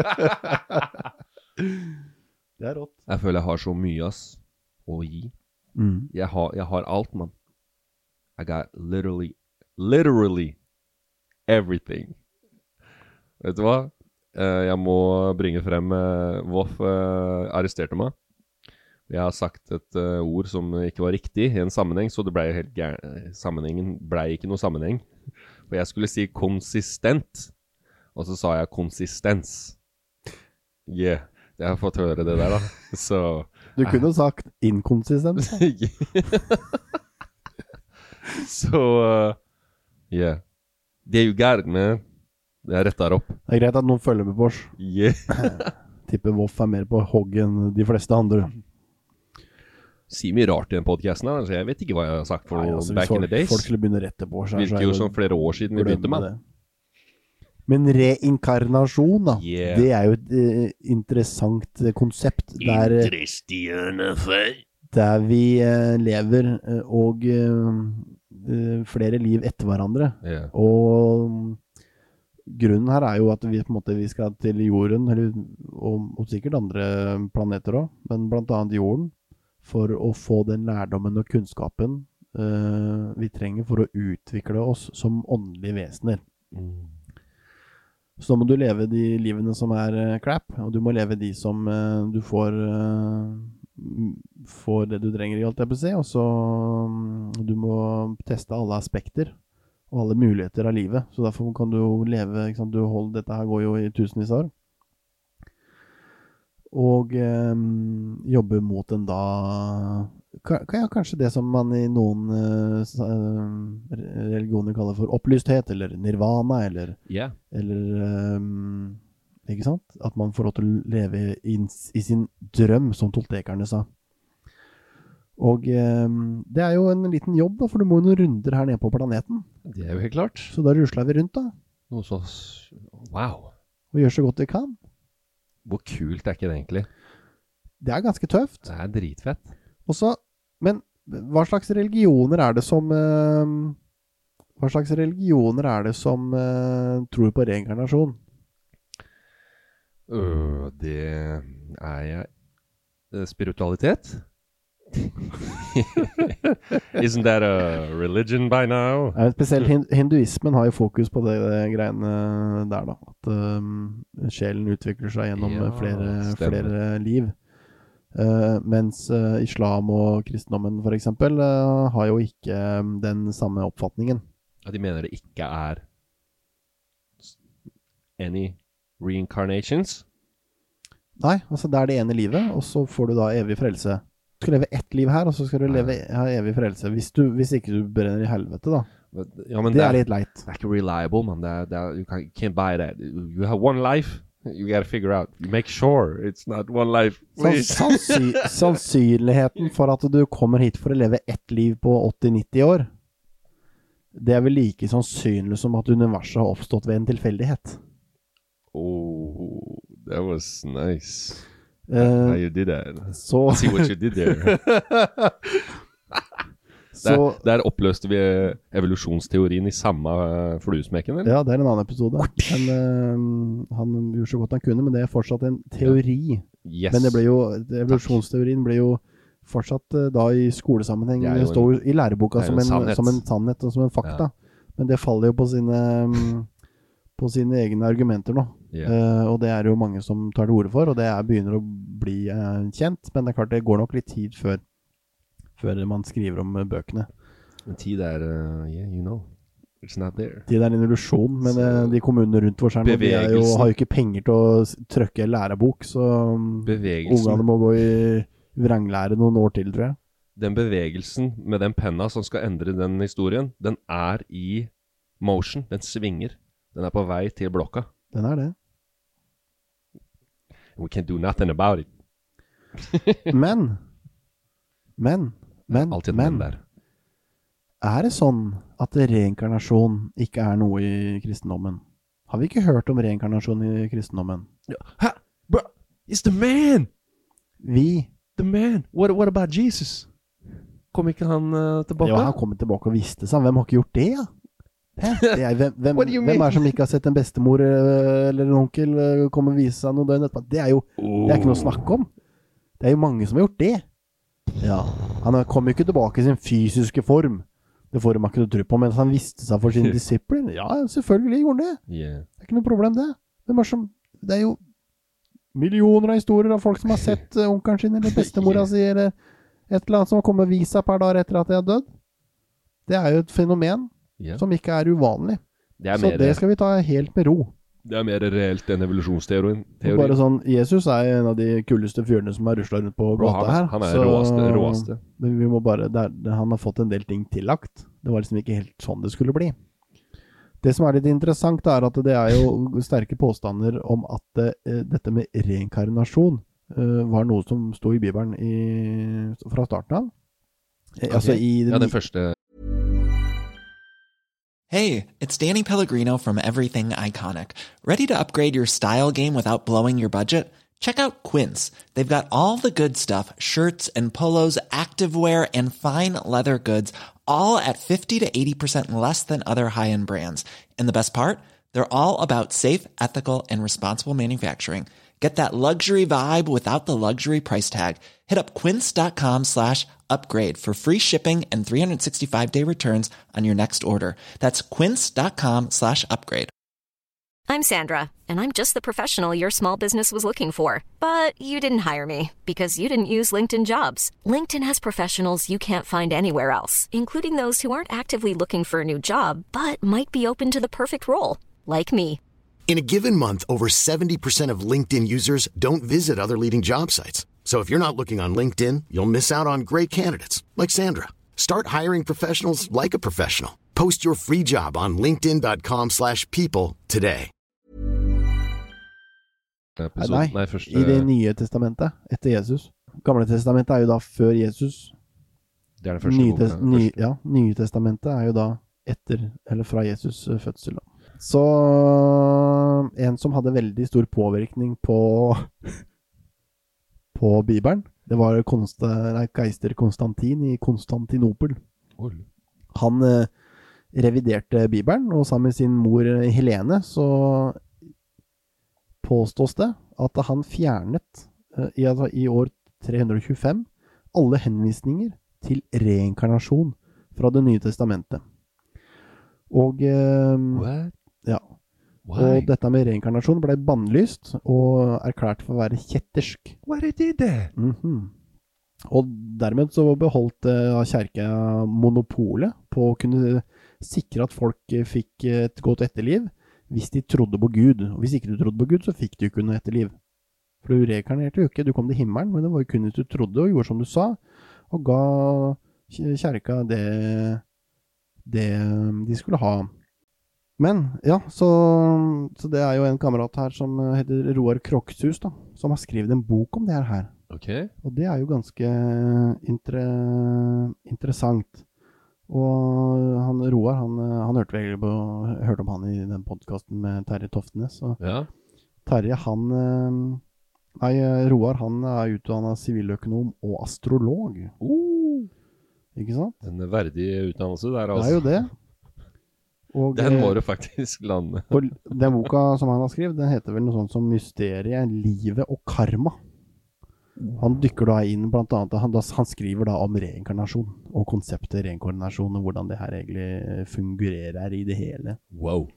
Speaker 6: Det er rått.
Speaker 5: Jeg føler jeg har så mye, ass, å gi.
Speaker 6: Mm.
Speaker 5: Jeg har, jeg har alt, man. I got literally, literally everything. Vet du hva? Uh, jeg må bringe frem uh, Voff uh, arresterte meg. Jeg har sagt et uh, ord som ikke var riktig i en sammenheng, så det ble helt gær- sammenhengen ble ikke noe sammenheng. For jeg skulle si konsistent, og så sa jeg konsistens. Yeah, jeg har fått høre det der da. Så,
Speaker 6: Du kunne sagt inkonsistent.
Speaker 5: så, uh, yeah. There you got it, man. Jeg retter opp.
Speaker 6: Det er greit at noen følger med på oss.
Speaker 5: Yeah.
Speaker 6: Tipper Voff er mer på hogg enn de fleste andre.
Speaker 5: Sier mye rart i den podcasten her, så jeg vet ikke hva jeg har sagt for
Speaker 6: Nei,
Speaker 5: noe
Speaker 6: altså,
Speaker 5: back
Speaker 6: folk,
Speaker 5: in the days.
Speaker 6: folk skulle begynne rett på oss. her, så
Speaker 5: Virker
Speaker 6: er
Speaker 5: jo
Speaker 6: det-
Speaker 5: som flere år siden vi
Speaker 6: glemme
Speaker 5: begynte med.
Speaker 6: det. Men reinkarnasjon da,
Speaker 5: Yeah.
Speaker 6: det er jo et eh, interessant eh, konsept der, eh, der vi eh, lever eh, og eh, eh, flere liv etter hverandre.
Speaker 5: Yeah.
Speaker 6: Og mm, grunnen her er jo at vi, på en måte, vi skal til jorden, eller, og, og sikkert andre planeter også, men blant annet jorden, for å få den lærdommen og kunnskapen eh, vi trenger for å utvikle oss som åndelige vesener.
Speaker 5: Mm.
Speaker 6: Så da må du leve de livene som er uh, crap, og du må leve de som uh, du får, uh, får det du trenger i alt jeg på å si, og så um, du må teste alle aspekter og alle muligheter av livet. Så derfor kan du jo leve, ikke sant, du holder, dette her går jo i tusenvis av år. Og um, jobbe mot en da, ka, ja, kanskje det som man i noen uh, religioner kaller for opplysthet, eller nirvana, eller
Speaker 5: Yeah.
Speaker 6: eller um, ikke sant? At man får lov til å leve i, i sin drøm, som toltekerne sa. Og um, det er jo en liten jobb da, for du må jo noen runder her nede på planeten.
Speaker 5: Det er jo helt klart.
Speaker 6: Så da rusler vi rundt da,
Speaker 5: Noe så... s- Wow.
Speaker 6: og gjør så godt vi kan.
Speaker 5: Hvor kult er ikke det egentlig?
Speaker 6: Det er ganske tøft.
Speaker 5: Det er dritfett.
Speaker 6: Og så, men hva slags religioner er det som um, hva slags religioner er det som uh, tror på reinkarnasjon?
Speaker 5: Øh, det er jeg... Eh, Spiritualitet? Isn't that a religion by now?
Speaker 6: Ja, spesielt hin- hinduismen har jo fokus på det, det greiene der da, at um, sjelen utvikler seg gjennom
Speaker 5: Ja,
Speaker 6: flere,
Speaker 5: stemmer.
Speaker 6: flere liv. Uh, mens uh, islam og kristendommen for eksempel uh, har jo ikke um, den samme oppfatningen.
Speaker 5: At de mener det ikke er s- any reincarnations?
Speaker 6: Nei, altså det er det ene livet, og så får du da evig frelse. Du skal leve ett liv her, og så skal du leve, ha evig frelse. Hvis, du, hvis ikke du brenner i helvete da.
Speaker 5: Ja, men
Speaker 6: Det er litt leit.
Speaker 5: Det er ikke reliable, man. Det er, det er, you can't, can't buy that. You have one life. You gotta figure out. Make sure it's not one life.
Speaker 6: Sann-
Speaker 5: Please.
Speaker 6: sannsy sannsynligheten for at du kommer hit for å leve ett liv på åtti nitti år, det er vel like sannsynlig som at universet har oppstått ved en tilfeldighet.
Speaker 5: Oh, that was nice.
Speaker 6: Eh,
Speaker 5: How you did that.
Speaker 6: så,
Speaker 5: See what you did there.
Speaker 6: så
Speaker 5: Der, der oppløste vi evolusjonsteorien i samme uh, fluesmekken, eller?
Speaker 6: ja, det er en annen episode. Men, eh, han gjorde så godt han kunne, men det er fortsatt en teori.
Speaker 5: Yes.
Speaker 6: Men det ble jo, evolusjonsteorien ble jo fortsatt eh, da i skolesammenheng,
Speaker 5: Det er jo
Speaker 6: det står jo i læreboka
Speaker 5: det er
Speaker 6: som
Speaker 5: jo en
Speaker 6: en,
Speaker 5: sannhet.
Speaker 6: som en sannhet og som en fakta. Men det faller jo på sine, mm, på sine egne argumenter nå.
Speaker 5: Ja.
Speaker 6: Eh, og det er jo mange som tar til orde for, og det er, begynner å bli eh, kjent, men det er klart det går nok litt tid før, før man skriver om eh, bøkene.
Speaker 5: En tid er, uh, yeah, you know, it's not there.
Speaker 6: Det er en illusjon, men
Speaker 5: Så-
Speaker 6: eh, de kommunene rundt vår skjerm, de er jo,
Speaker 5: Bevegelsen.
Speaker 6: har jo ikke penger til å s- trykke lærebok, så mm,
Speaker 5: Bevegelsen.
Speaker 6: ungene må gå i vranglære noen år til, tror jeg.
Speaker 5: Den bevegelsen med den penna som skal endre den historien, den er i motion, den svinger. Den er på vei til blokka.
Speaker 6: Den er det.
Speaker 5: We can't do nothing about it.
Speaker 6: Men, men, men,
Speaker 5: Alltid et
Speaker 6: men,
Speaker 5: men der.
Speaker 6: er det sånn at reinkarnasjon ikke er noe i kristendommen? Har vi ikke hørt om reinkarnasjon i kristendommen?
Speaker 5: Ha! Bro, it's the man!
Speaker 6: Vi,
Speaker 5: The man! What, what about Jesus? Kom ikke han uh, tilbake?
Speaker 6: ja, han kommer tilbake og visste seg. Hvem har ikke gjort det, ja? Hæ? Det er, hvem, hvem,
Speaker 5: What do you
Speaker 6: hvem
Speaker 5: mean?
Speaker 6: er det som ikke har sett en bestemor øh, eller en onkel øh, komme og vise seg noe døgn etterpå? Det er jo det er ikke noe å snakke om. Det er jo mange som har gjort det. Ja, han kom jo ikke tilbake i sin fysiske form. Det får de ikke tro på, mens han visste seg for sin disiplin. Ja, selvfølgelig gjorde han det.
Speaker 5: Yeah.
Speaker 6: Det er ikke noe problem det. Hvem er som, det er jo millioner av historier av folk som har sett uh, onkelen sin eller bestemora si eller et eller annet som har kommet visa per dag etter at de er dødd. Det er jo et fenomen
Speaker 5: yeah.
Speaker 6: som ikke er uvanlig.
Speaker 5: Det er
Speaker 6: Så
Speaker 5: mer,
Speaker 6: det skal vi ta helt med ro.
Speaker 5: Det er mer reelt enn evolusjonsteorien. Teori.
Speaker 6: Bare sånn, Jesus er en av de kuleste fyrene som har ruslet rundt på gata
Speaker 5: han,
Speaker 6: her.
Speaker 5: Han er
Speaker 6: så,
Speaker 5: råeste, råeste.
Speaker 6: Men vi må bare, det er, det, han har fått en del ting tillagt. Det var liksom ikke helt sånn det skulle bli. Det som er litt interessant er at det er jo sterke påstander om at det, dette med reinkarnasjon uh, var noe som stod i Bibelen i, fra starten av.
Speaker 5: Okay.
Speaker 6: Altså i
Speaker 5: ja, den første.
Speaker 7: Hey, it's Danny Pellegrino from Everything Iconic. Ready to upgrade your style game without blowing your budget? Check out Quince. They've got all the good stuff, shirts and polos, activewear, and fine leather goods, all at fifty to eighty percent less than other high-end brands. And the best part? They're all about safe, ethical, and responsible manufacturing. Get that luxury vibe without the luxury price tag. Hit up quince.com slash upgrade for free shipping and three sixty-five day returns on your next order. That's quince.com slash upgrade.
Speaker 3: I'm Sandra, and I'm just the professional your small business was looking for. But you didn't hire me because you didn't use LinkedIn Jobs. LinkedIn has professionals you can't find anywhere else, including those who aren't actively looking for a new job, but might be open to the perfect role, like me.
Speaker 4: In a given month, over seventy percent of LinkedIn users don't visit other leading job sites. So if you're not looking on LinkedIn, you'll miss out on great candidates like Sandra. Start hiring professionals like a professional. Post your free job on linkedin.com slash people today.
Speaker 5: Episode,
Speaker 6: nei,
Speaker 5: nei første...
Speaker 6: i det nye testamentet, etter Jesus. Gamle testamentet er jo da før Jesus.
Speaker 5: Det er det første
Speaker 6: nye,
Speaker 5: boka.
Speaker 6: tes ny, ja, nye testamentet er jo da etter, eller fra Jesus fødsel. Så en som hadde veldig stor påvirkning på på Bibelen, det var Konsta, nei, keiser Konstantin i Konstantinopel.
Speaker 5: Oi.
Speaker 6: Han eh, reviderte Bibelen, og sammen med sin mor Helene så påstås det at han fjernet eh, i, altså, i år tre hundre tjuefem alle henvisninger til reinkarnasjon fra det nye testamentet. Og eh,
Speaker 5: What?
Speaker 6: ja.
Speaker 5: Why?
Speaker 6: Og dette med reinkarnasjon ble bannlyst og erklært for å være kjettersk.
Speaker 5: Why did they do that?
Speaker 6: Mm-hmm. Og dermed så beholdt uh, kjerka monopolet på å kunne sikre at folk uh, fikk et godt etterliv hvis de trodde på Gud. Og hvis ikke du trodde på Gud, så fikk du ikke noe etterliv. For du rekarnerte jo ikke, du kom til himmelen, men det var jo kun hvis du trodde og gjorde som du sa, og ga kjerka det, det de skulle ha. Men, ja, så, så det er jo en kamerat her som heter Roar Krokshus da, som har skrevet en bok om det her.
Speaker 5: Ok.
Speaker 6: Og det er jo ganske inter interessant. Og han, Roar, han, han hørte vel på, hørte om han i den podcasten med Terje Toftenes. Og
Speaker 5: Ja.
Speaker 6: Terje, han, nei, Roar, han er utdannet siviløkonom og astrolog.
Speaker 5: Uh,
Speaker 6: Ikke sant?
Speaker 5: en verdig utdannelse der,
Speaker 6: Det
Speaker 5: altså.
Speaker 6: er jo det. Og,
Speaker 5: Den må du faktisk lande.
Speaker 6: Og den boka som han har skrevet, den heter vel noe sånt som Mysteriet, Livet og Karma. Han dykker da inn, blant annet, han, han skriver da om reinkarnasjon, og konseptet reinkarnasjon, og hvordan det her egentlig fungerer i det hele.
Speaker 5: Wow.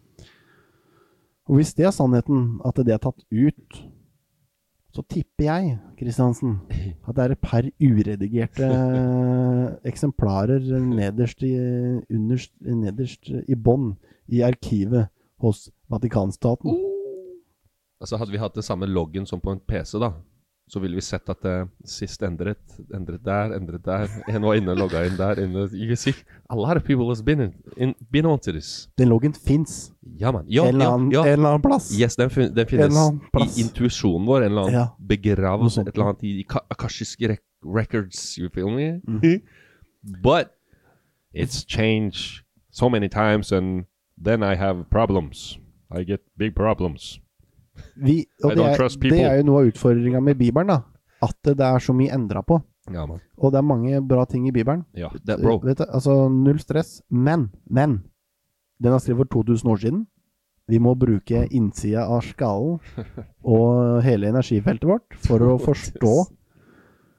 Speaker 6: Og hvis det er sannheten, at det er tatt ut, så tipper jeg, Kristiansen, at det er et par uredigerte eksemplarer nederst i, underst, nederst i bånd i arkivet hos Vatikanstaten.
Speaker 5: Altså hadde vi hatt det samme loggen som på en P C da, så ville vi sett at det sist endret, endret der, endret der, en var inne og logget inn der, inne. You can see, a lot of people has been, in, in, been on to this.
Speaker 6: Den loggen finnes.
Speaker 5: Ja, man. Ja,
Speaker 6: en, eller
Speaker 5: ja,
Speaker 6: annen,
Speaker 5: ja.
Speaker 6: en eller annen plass.
Speaker 5: Yes, den, fin den
Speaker 6: En
Speaker 5: finnes
Speaker 6: eller annen plass.
Speaker 5: i intuisjonen vår, en eller annen
Speaker 6: Ja.
Speaker 5: begravd,
Speaker 6: Noe sånt.
Speaker 5: et eller annet i, i ka- akashiske rek records, you feel me?
Speaker 6: Mhm.
Speaker 5: But it's changed so many times, and then I have problems. I get big problems.
Speaker 6: Vi, og
Speaker 5: I
Speaker 6: det
Speaker 5: don't
Speaker 6: er,
Speaker 5: trust people.
Speaker 6: det er jo noe av utfordringen med Bibelen da, at det er så mye endret på.
Speaker 5: Ja, man.
Speaker 6: Og det er mange bra ting i Bibelen.
Speaker 5: Ja, det, bro.
Speaker 6: Vet du, altså null stress. Men, men, den har skrevet for to tusen år siden. Vi må bruke innsida av skallen og hele energifeltet vårt for å forstå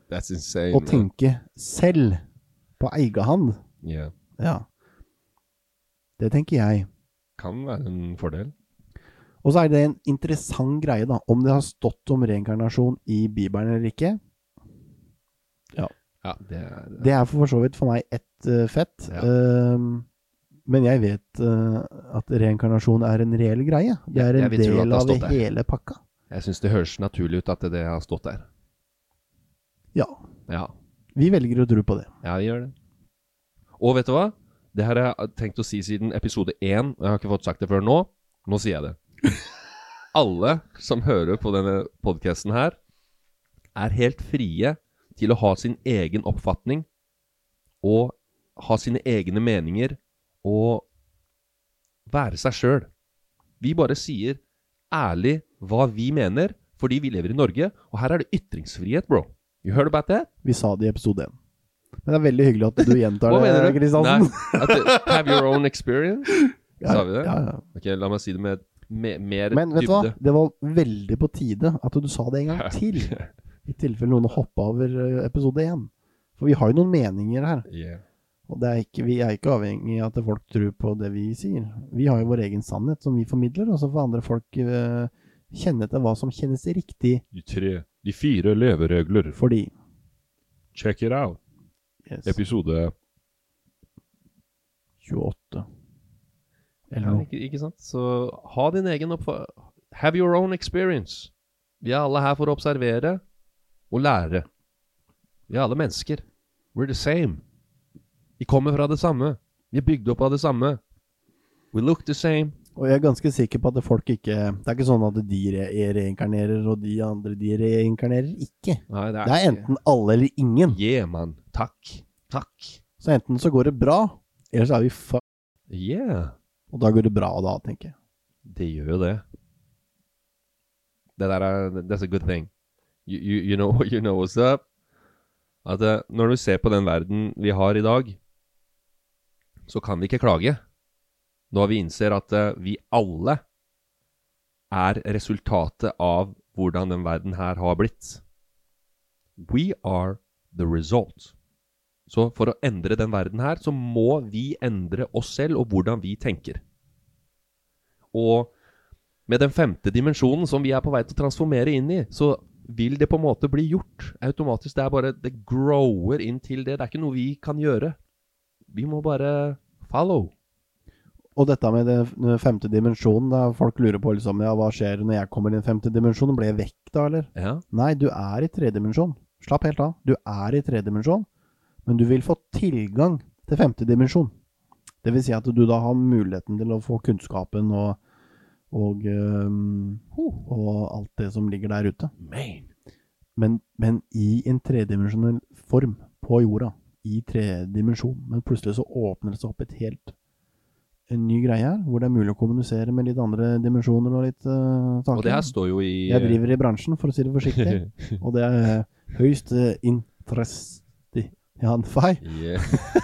Speaker 5: That's insane.
Speaker 6: Å tenke selv på egen hand.
Speaker 5: Yeah.
Speaker 6: Ja. Det tenker jeg.
Speaker 5: Kan være en fordel.
Speaker 6: Og så er det en interessant greie da, om det har stått om reinkarnasjon i Bibelen eller ikke. Ja.
Speaker 5: Ja, det er...
Speaker 6: Det er for så vidt for meg ett uh, fett.
Speaker 5: Ja.
Speaker 6: Um, men jeg vet uh, at reinkarnasjon er en reell greie. Det er en
Speaker 5: Jeg vil tro at
Speaker 6: del
Speaker 5: det har
Speaker 6: av
Speaker 5: stått der.
Speaker 6: hele pakka.
Speaker 5: Jeg synes det høres naturlig ut at det har stått der.
Speaker 6: Ja.
Speaker 5: Ja.
Speaker 6: Vi velger å tro på det.
Speaker 5: Ja, vi gjør det. Og vet du hva? Det her har jeg tenkt å si siden episode én, og jeg har ikke fått sagt det før nå. Nå sier jeg det. Alle som hører på denne podcasten her, er helt frie til å ha sin egen oppfatning, og ha sine egne meninger, og være seg selv. Vi bare sier ærlig hva vi mener, fordi vi lever i Norge, og her er det ytringsfrihet, bro. You heard about that?
Speaker 6: Vi sa det i episode én. Men det er veldig hyggelig at du gjentar
Speaker 5: Hva mener
Speaker 6: det,
Speaker 5: du?
Speaker 6: Kristiansen.
Speaker 5: Nei, at det, have your own experience?
Speaker 6: Ja,
Speaker 5: Sa vi det?
Speaker 6: ja, ja.
Speaker 5: Ok, la meg si det med me, mer
Speaker 6: Men vet du hva?
Speaker 5: dybde.
Speaker 6: Det var veldig på tide at du sa det en gang til. I tilfelle noen hopper over eh, episode én. For vi har jo noen meninger her.
Speaker 5: Yeah.
Speaker 6: Og det er ikke, vi er ikke avhengig av at folk tror på det vi sier. Vi har jo vår egen sannhet som vi formidler, og så får andre folk eh, kjenne til hva som kjennes riktig.
Speaker 5: De tre, de fire leveregler.
Speaker 6: Fordi
Speaker 5: Check it out.
Speaker 6: yes,
Speaker 5: Episode
Speaker 6: tjueåtte. Eller
Speaker 5: ja,
Speaker 6: noe.
Speaker 5: ikke, ikke sant? Så ha din egen oppfa... Have your own experience. Vi er alle her for å observere og lære. Vi er alle mennesker. We're the same. Vi kommer fra det samme. Vi er bygd opp av det samme. We look the same.
Speaker 6: Og jeg er ganske sikker på at folk ikke... Det er ikke sånn at de re reinkarnerer, og de andre de reinkarnerer ikke.
Speaker 5: Nei, det er,
Speaker 6: Det er enten alle eller ingen.
Speaker 5: Yeah, man. Takk. Takk.
Speaker 6: Så enten så går det bra, eller så er vi fa...
Speaker 5: Yeah.
Speaker 6: Og da går det bra da, tenker jeg.
Speaker 5: Det gjør jo det. Det der er, that's a good thing. You, you, you, know, you know what's up? At uh, når du ser på den verden vi har i dag, så kan vi ikke klage. Når vi innser at uh, vi alle er resultatet av hvordan den verden her har blitt. We are the result. Så for å endre den verden her, så må vi endre oss selv og hvordan vi tenker. Og med den femte dimensjonen som vi er på vei til å transformere inn i, så vil det på en måte bli gjort automatisk. Det er bare, det grower inn til det. Det er ikke noe vi kan gjøre. Vi må bare follow.
Speaker 6: Og dette med den femte dimensjonen, da folk lurer på liksom, ja, hva skjer når jeg kommer i den femte dimensjonen? Blir jeg vekk da, eller?
Speaker 5: Ja.
Speaker 6: Nei, du er i tre dimensjon. Slapp helt av. Du er i tre dimensjon, men du vil få tilgang til femte dimensjon. Det vil si at du da har muligheten til å få kunnskapen og, og, um, og alt det som ligger der ute.
Speaker 5: Man.
Speaker 6: Men, men i en tredimensjonell form på jorda, i tre dimensjon, men plutselig så åpner det seg opp et helt en ny greie her, hvor det er mulig å kommunisere med litt andre dimensjoner og litt uh, saker.
Speaker 5: Og det her står jo i...
Speaker 6: Jeg driver i bransjen, for å si det forsiktig, og det er uh, høyst uh, interessant. Ja, fei.
Speaker 5: Yeah.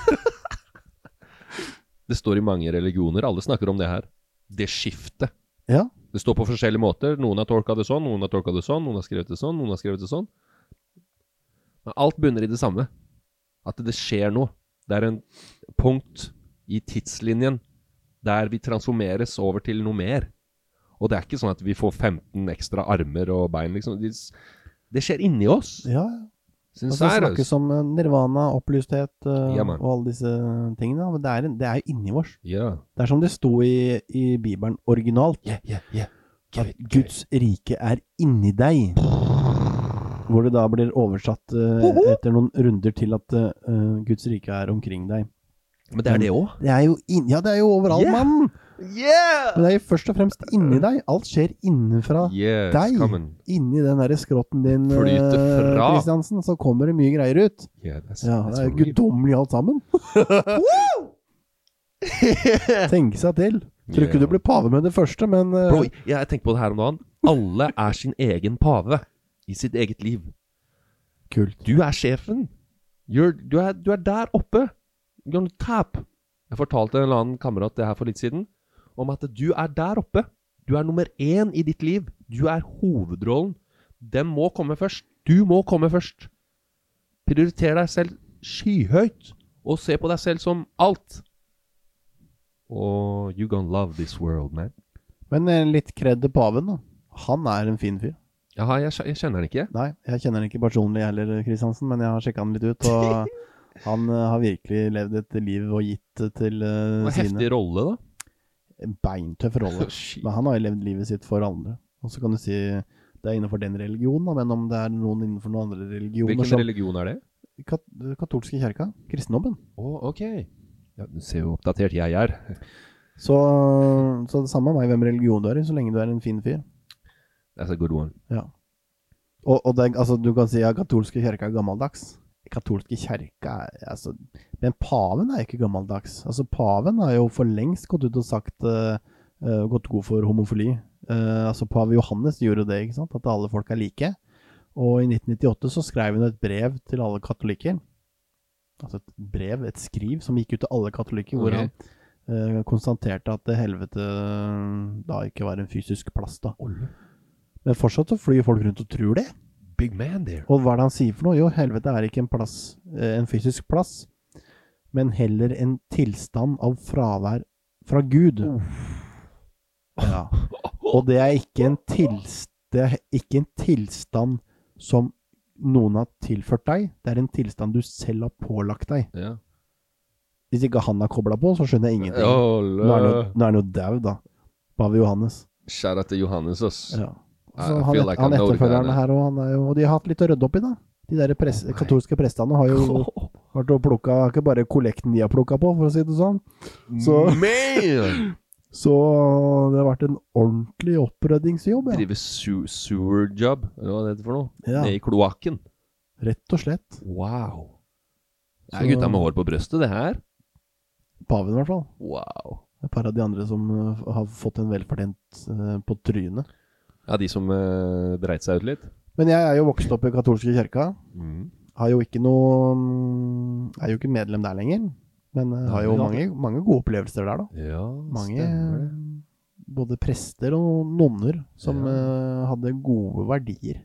Speaker 5: Det står i mange religioner, alle snakker om det her. Det skiftet.
Speaker 6: Ja.
Speaker 5: Det står på forskjellige måter. Noen har tolket det sånn, noen har tolket det sånn, noen har skrevet det sånn, noen har skrevet det sånn. Men alt bunner i det samme. At det skjer noe. Det er en punkt i tidslinjen der vi transformeres over til noe mer. Og det er ikke sånn at vi får femten ekstra armer og bein, liksom. Det, det skjer inni oss.
Speaker 6: Ja,
Speaker 5: Synes
Speaker 6: altså
Speaker 5: jeg,
Speaker 6: snakkes om uh, nirvana, opplysthet uh,
Speaker 5: Ja, man.
Speaker 6: og alle disse tingene, men det er, en, det er jo inni oss.
Speaker 5: Ja.
Speaker 6: Det er som det sto i, i Bibelen originalt,
Speaker 5: Yeah, yeah, yeah.
Speaker 6: at Guds rike er inni deg. Hvor det da blir oversatt uh, etter noen runder til at uh, Guds rike er omkring deg.
Speaker 5: Men det er det også.
Speaker 6: Det er jo, inn, ja, det er jo overalt,
Speaker 5: Yeah.
Speaker 6: mann!
Speaker 5: Yeah!
Speaker 6: Men det er jo først og fremst inni deg. Alt skjer innenfra
Speaker 5: Yes,
Speaker 6: deg.
Speaker 5: come on.
Speaker 6: Inni den der skrotten din,
Speaker 5: Flyter
Speaker 6: uh,
Speaker 5: fra.
Speaker 6: Kristiansen, så kommer det mye greier ut.
Speaker 5: Yeah, that's,
Speaker 6: Ja,
Speaker 5: that's
Speaker 6: det er
Speaker 5: for real.
Speaker 6: guddommelig alt sammen. Tenk seg til. Tror ikke
Speaker 5: Yeah.
Speaker 6: du blir pave med det første, men uh,
Speaker 5: Bro, jeg tenkte på det her om dagen. Alle er sin egen pave i sitt eget liv.
Speaker 6: kult.
Speaker 5: Du er sjefen. You're, du, er, du er der oppe. You're on top. Jeg fortalte en eller annen kamerat det her for litt siden, om at du er der oppe. Du er nummer én i ditt liv. Du er hovedrollen. Den må komme først. Du må komme først. Prioriter deg selv skyhøyt, og se på deg selv som alt. Og you gonna love this world, man.
Speaker 6: Men eh, litt kred til paven da. Han er en fin fyr.
Speaker 5: Jaha, jeg, jeg kjenner han ikke.
Speaker 6: Nei, jeg kjenner han ikke personlig heller, Kristiansen, men jeg har sjekket han litt ut, og han uh, har virkelig levd et liv og gitt det til uh,
Speaker 5: Hva
Speaker 6: sine.
Speaker 5: heftig rolle da?
Speaker 6: En beintøff rolle.
Speaker 5: Shit.
Speaker 6: Men han har jo levd livet sitt for andre. Og så kan du si, det er innenfor den religionen, da, men om det er noen innenfor noen andre religioner
Speaker 5: Hvilken
Speaker 6: som
Speaker 5: religion er det?
Speaker 6: kat katolske kjerka, kristendommen.
Speaker 5: Å, oh, ok. Ja, du ser jo oppdatert jeg er.
Speaker 6: Så, så det samme med meg hvem religion du er i, så lenge du er en fin fyr.
Speaker 5: That's a good one.
Speaker 6: Ja. Og, og det, altså, du kan si at ja, katolske kjerka er gammeldags. Katolske kjerka er, altså, men paven er ikke gammeldags. Altså, paven har jo for lengst gått ut og sagt, uh, uh, gått god for homofili. Uh, altså, pave Johannes gjorde det, ikke sant? At alle folk er like. Og i nitten nittiåtte så skrev hun et brev til alle katolikker. Altså et brev, et skriv som gikk ut til alle katolikker, hvor
Speaker 5: Okay.
Speaker 6: han uh, konstaterte at det helvete da ikke var en fysisk plass da.
Speaker 5: Olle.
Speaker 6: Men fortsatt så flyr folk rundt og tror det.
Speaker 5: Big man there.
Speaker 6: Og hva er det han sier for noe? Jo, helvete er ikke en plass, eh, en fysisk plass, men heller en tilstand av fravær fra Gud. Ja. Og det er ikke en tilstand, det er ikke en tilstand som noen har tilført deg. Det er en tilstand du selv har pålagt deg.
Speaker 5: Ja.
Speaker 6: Hvis ikke han har koblet på, så skjønner jeg ingenting.
Speaker 5: Olle.
Speaker 6: Nå er han jo- nå er han jo dau da. Pave Johannes.
Speaker 5: Shout out til Johannes, ass.
Speaker 6: Ja.
Speaker 5: I
Speaker 6: Så han,
Speaker 5: feel
Speaker 6: et,
Speaker 5: like
Speaker 6: han
Speaker 5: I know the
Speaker 6: etterfølgerne
Speaker 5: guy now.
Speaker 6: her, og, han er jo, og de har hatt litt å rydde opp i da. De der press, katolske prestene har jo vært og plukket, ikke bare kollekten de har plukket på, for å si det sånn. Så,
Speaker 5: Man!
Speaker 6: så det har vært en ordentlig oppryddingsjobb, ja.
Speaker 5: Drive su sewer job, eller hva det heter for noe?
Speaker 6: Ja.
Speaker 5: Nede i kloakken.
Speaker 6: Rett og slett.
Speaker 5: Wow. Det er
Speaker 6: Så-
Speaker 5: gutta med hår på brøstet, det her.
Speaker 6: Paven i hvert fall.
Speaker 5: Wow.
Speaker 6: Et par av de andre som uh, har fått en velfortjent uh, på trynet.
Speaker 5: Ja, de som uh, dreit seg ut litt.
Speaker 6: Men jeg er jo vokst opp i katolske kjerka.
Speaker 5: Mm.
Speaker 6: Har jo ikke noe, mm, er jo ikke medlem der lenger. Men uh, har jo
Speaker 5: Ja,
Speaker 6: mange, mange gode opplevelser der da.
Speaker 5: Ja,
Speaker 6: Mange,
Speaker 5: stemmer det.
Speaker 6: både prester og nonner, som
Speaker 5: Ja.
Speaker 6: eh, hadde gode verdier.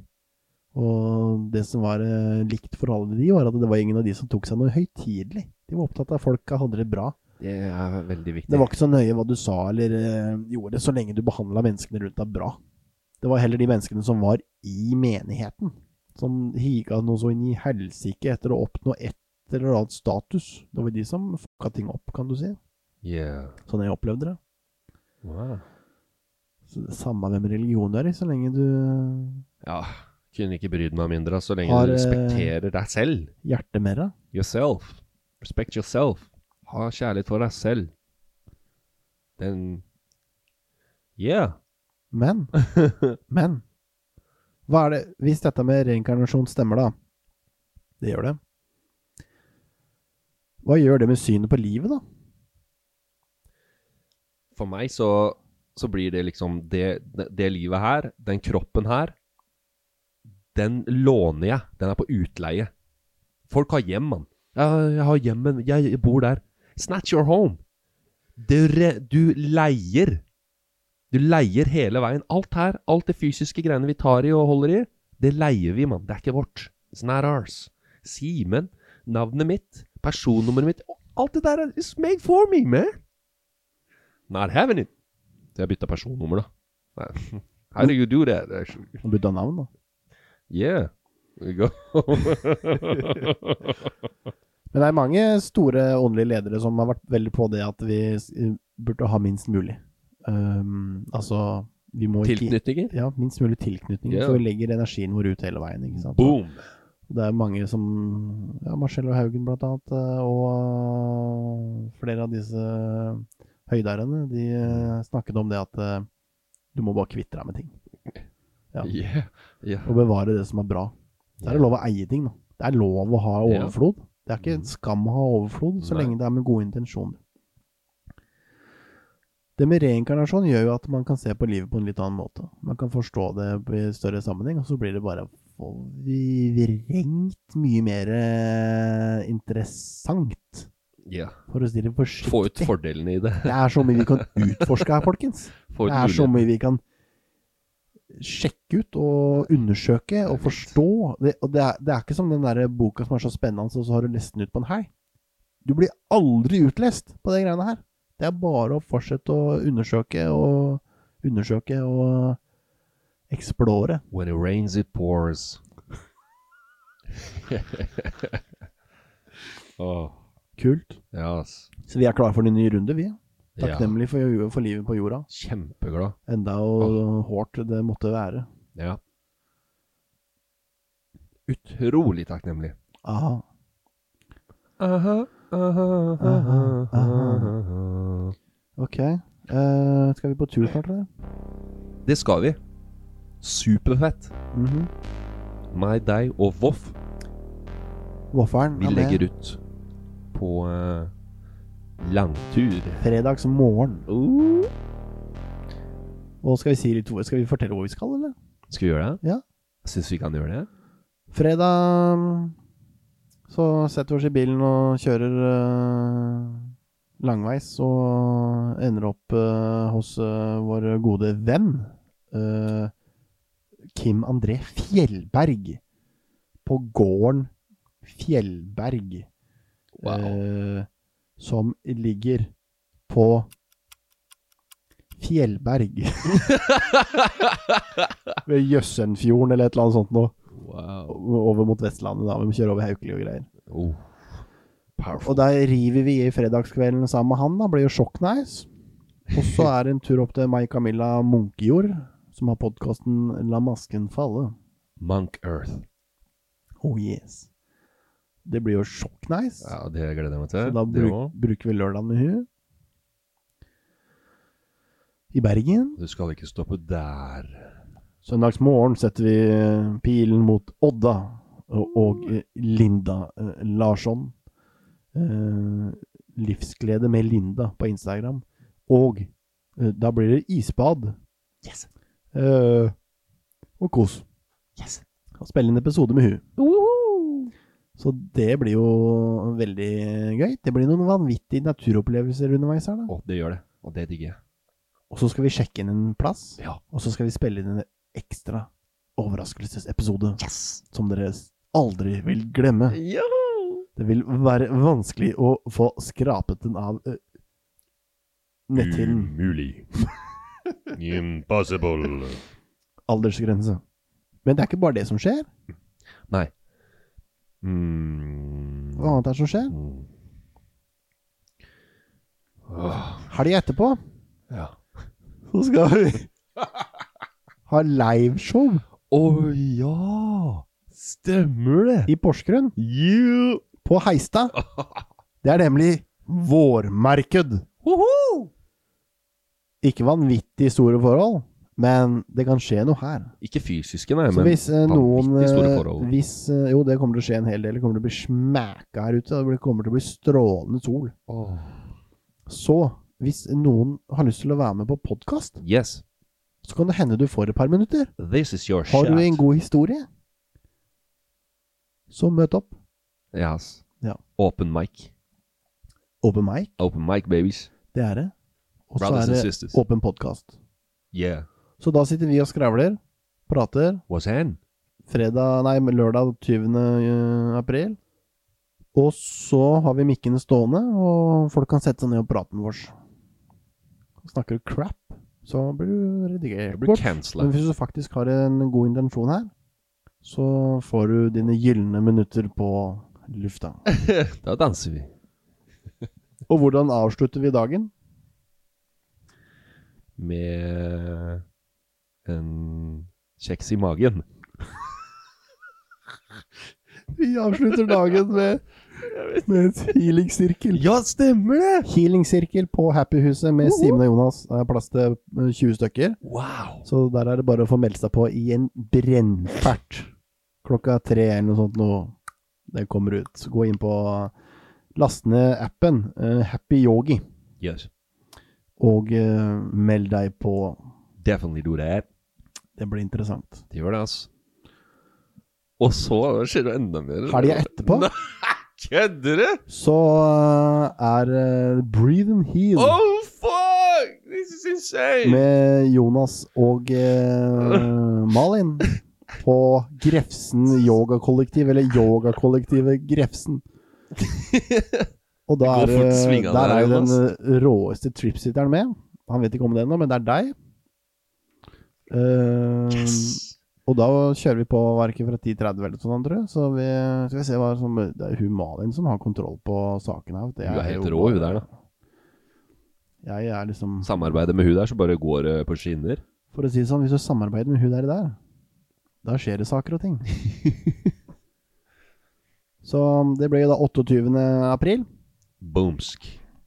Speaker 6: Og det som var eh, likt for alle de, var at det var ingen av de som tok seg noe høytidelig. De var opptatt av at folk hadde det bra.
Speaker 5: Det er veldig viktig.
Speaker 6: Det var ikke så nøye hva du sa eller eh, gjorde, så lenge du behandlet menneskene rundt deg bra. Det var heller de menneskene som var i menigheten, som higa noe så inn i helsike etter å oppnå et eller annet status. Det var de som fucka ting opp, kan du si.
Speaker 5: Yeah.
Speaker 6: Sånn jeg opplevde det.
Speaker 5: Wow.
Speaker 6: Så det er samme hvem religion du er i, så lenge du
Speaker 5: Ja, kunne ikke brydd meg mindre, så lenge
Speaker 6: Har,
Speaker 5: du
Speaker 6: eh,
Speaker 5: respekterer deg selv.
Speaker 6: hjertet mer av.
Speaker 5: Yourself. Respect yourself. Ha kjærlighet for deg selv. Den... Yeah.
Speaker 6: Men, men, hva er det, hvis dette med reinkarnasjon stemmer da, det gjør det. Hva gjør det med synet på livet da?
Speaker 5: For meg så, så blir det liksom det, det, det livet her, den kroppen her, den låner jeg. Den er på utleie. Folk har hjem, man. Ja, jeg har hjemmen, jeg bor der. It's not your home. Du, re, du leier. Du leier hele veien. Alt her, alt det fysiske greiene vi tar i og holder i, det leier vi, man. Det er ikke vårt. It's not ours. Simen, navnet mitt, personnummeret mitt, alt det der is made for me, man. Not having it. Så jeg bytta personnummer da. Nei. How do you do that?
Speaker 6: Å bytte navn da.
Speaker 5: Yeah. We go.
Speaker 6: Men det er mange store åndelige ledere som har vært veldig på det at vi s- burde ha minst mulig. Um, altså, vi må ikke...
Speaker 5: Tilknytninger?
Speaker 6: Ja, minst mulig tilknytning,
Speaker 5: Ja.
Speaker 6: for vi legger energien vår ut hele veien, ikke sant?
Speaker 5: Boom!
Speaker 6: Det er mange som, ja, Marcello Haugen blant annet, eh, og flere av disse høydærene, de eh, snakket om det at eh, du må bare kvitte deg med ting. Ja.
Speaker 5: Yeah. Yeah.
Speaker 6: Og bevare det som er bra. Det er lov å eie ting, da. Det er lov å ha
Speaker 5: Ja.
Speaker 6: overflod. Det er ikke en skam å ha overflod, så
Speaker 5: Nei.
Speaker 6: lenge det er med gode intensjoner. Det med reinkarnasjon gjør jo at man kan se på livet på en litt annen måte. Man kan forstå det i større sammenheng, og så blir det bare vrengt mye mer eh, interessant,
Speaker 5: Yeah.
Speaker 6: for å si det forsiktig.
Speaker 5: Få ut fordelene i det.
Speaker 6: Det er så mye vi kan utforske her, folkens.
Speaker 5: Få ut
Speaker 6: Det er så
Speaker 5: muligheter.
Speaker 6: mye vi kan sjekke ut og undersøke og forstå. Det, og det er, det er ikke som den der boka som er så spennende, og så har du lest den ut på en helg. Du blir aldri utlest på de greiene her. Det er bare å fortsette å undersøke og undersøke og explore.
Speaker 5: When it rains, it pours. oh.
Speaker 6: Kult.
Speaker 5: Ja, ass.
Speaker 6: Så vi er klare for en ny runde, vi. Takknemlig
Speaker 5: ja.
Speaker 6: for, for livet på jorda.
Speaker 5: Kjempeglad.
Speaker 6: Enda og
Speaker 5: oh.
Speaker 6: hårdt det måtte være.
Speaker 5: Ja. Utrolig takknemlig.
Speaker 6: Aha.
Speaker 5: Aha, aha, aha, aha.
Speaker 6: Ok. Uh, skal vi på tur snart, eller?
Speaker 5: Det skal vi. Superfett.
Speaker 6: Mhm.
Speaker 5: Meg, deg og Voff.
Speaker 6: Vofferen.
Speaker 5: Vi legger ut på uh, langtur.
Speaker 6: Fredags morgen.
Speaker 5: Uh.
Speaker 6: Og skal vi si litt, skal vi fortelle hvor vi skal, eller?
Speaker 5: Skal vi gjøre det?
Speaker 6: Ja.
Speaker 5: Synes vi kan gjøre det?
Speaker 6: Fredag så setter vi oss i bilen og kjører uh, langveis og ender opp uh, hos uh, vår gode venn uh, Kim André Fjellberg på gården Fjellberg.
Speaker 5: Wow.
Speaker 6: Uh, som ligger på Fjellberg ved Jøssenfjorden eller et eller annet sånt nå.
Speaker 5: Wow.
Speaker 6: Over mot Vestlandet da, vi kjører over Haukeli og greier.
Speaker 5: Oh.
Speaker 6: Og der river vi i fredagskvelden sammen med han da, blir jo sjokknice. Og så er det en tur opp til Mai Camilla Munkejord, som har podcasten La Masken Falle.
Speaker 5: Monk Earth.
Speaker 6: Oh yes. Det blir jo sjokknice.
Speaker 5: Ja, det gleder jeg meg til.
Speaker 6: Så da bruk, bruker vi lørdagen med hun. I Bergen.
Speaker 5: Du skal ikke stoppe der.
Speaker 6: Søndagsmorgen setter vi pilen mot Odda og, og Linda eh, Larsson. Eh, livsglede med Linda på Instagram. Og eh, da blir det isbad.
Speaker 5: Yes.
Speaker 6: Eh, og kos.
Speaker 5: Yes.
Speaker 6: Og spille en episode med hun.
Speaker 5: Woohoo!
Speaker 6: Så det blir jo veldig gøy. Det blir noen vanvittige naturopplevelser underveis her da.
Speaker 5: Å, det gjør det. Og det digger jeg.
Speaker 6: Og så skal vi sjekke inn en plass.
Speaker 5: Ja.
Speaker 6: Og så skal vi spille inn en ekstra overraskelsesepisode.
Speaker 5: Yes!
Speaker 6: Som dere aldri vil glemme.
Speaker 5: Ja!
Speaker 6: Det vil være vanskelig å få skrapet den av uh, netthinnen.
Speaker 5: Umulig. Impossible.
Speaker 6: Aldersgrense. Men det er ikke bare det som skjer.
Speaker 5: Nei. Mm.
Speaker 6: Hva annet er det som skjer?
Speaker 5: Mm. Oh.
Speaker 6: Helg etterpå
Speaker 5: Ja.
Speaker 6: så skal vi ha liveshow.
Speaker 5: Å oh, ja! Stemmer det?
Speaker 6: I Porsgrunn.
Speaker 5: Yeah.
Speaker 6: På Heistad. Det er nemlig vårmarked.
Speaker 5: Woohoo!
Speaker 6: Ikke vanvittig store forhold, men det kan skje noe her.
Speaker 5: Ikke fysiske, nei,
Speaker 6: Så
Speaker 5: men
Speaker 6: hvis eh, noen
Speaker 5: vanvittig store
Speaker 6: eh,
Speaker 5: forhold.
Speaker 6: hvis, eh, Jo, det kommer til å skje en hel del. Det kommer til å bli smæka her ute. Det kommer til å bli strålende sol.
Speaker 5: Oh.
Speaker 6: Så hvis noen har lyst til å være med på podcast,
Speaker 5: Yes.
Speaker 6: så kan det hende du får et par minutter.
Speaker 5: This is your
Speaker 6: Har
Speaker 5: shot.
Speaker 6: du en god historie, så møt opp.
Speaker 5: Yes.
Speaker 6: Ja.
Speaker 5: Open mic.
Speaker 6: Open mic,
Speaker 5: Open mic, babies.
Speaker 6: det er det. Og så
Speaker 5: Brothers
Speaker 6: er
Speaker 5: and
Speaker 6: det
Speaker 5: sisters.
Speaker 6: åpen podcast.
Speaker 5: Yeah.
Speaker 6: Så da sitter vi og skravler, prater,
Speaker 5: What's hen?
Speaker 6: fredag, nei, lørdag tyvende april. Og så har vi mikkene stående, og folk kan sette seg ned og prate med oss. Snakker du crap, så blir du redigert.
Speaker 5: Det blir cancelled.
Speaker 6: Men hvis du faktisk har en god intensjon her, så får du dine gyllene minutter på lufta.
Speaker 5: Da danser vi.
Speaker 6: Og hvordan avslutter vi dagen?
Speaker 5: Med en kjeks i magen.
Speaker 6: Vi avslutter dagen med, med et healing-sirkel.
Speaker 5: Ja, stemmer det!
Speaker 6: Healing-sirkel på Happy-huset med Simen og Jonas. Det er plass til tjue stykker.
Speaker 5: Wow!
Speaker 6: Så der er det bare å få melde seg på i en brennfart. Klokka tre eller noe sånt nå. Det kommer ut. Så gå inn på lastende appen uh, Happy Yogi.
Speaker 5: Yes.
Speaker 6: Og uh, meld deg på.
Speaker 5: Definitely do that.
Speaker 6: Det blir interessant.
Speaker 5: Det gjør det, altså. Og så skjer det enda mer.
Speaker 6: Helga etterpå.
Speaker 5: Nei, kødder du?
Speaker 6: Så uh, er uh, Breathe and Heal.
Speaker 5: Oh, fuck! This This is insane!
Speaker 6: Med Jonas og eh, Malin på Grefsen yogakollektiv, eller yogakollektivet Grefsen. Og da
Speaker 5: Det går
Speaker 6: er,
Speaker 5: fort svingende
Speaker 6: der er jo
Speaker 5: der,
Speaker 6: den
Speaker 5: Jonas.
Speaker 6: eh, råeste tripsitteren med. Han vet ikke om det ennå, men det er deg. Eh, Og da kjører vi på verket fra ti tretti eller sånn, tror jeg. Så vi skal vi se hva som... Det er hun Malin som har kontroll på saken her. Det
Speaker 5: Hun er helt
Speaker 6: jo
Speaker 5: rå,
Speaker 6: bare-
Speaker 5: hun der da.
Speaker 6: Jeg er liksom...
Speaker 5: Samarbeidet med hun der, så bare går det på skinner.
Speaker 6: For å si det sånn, hvis du samarbeider med hun der der, da skjer det saker og ting. Så det ble jo da åtteogtyvende april.
Speaker 5: Boomsk.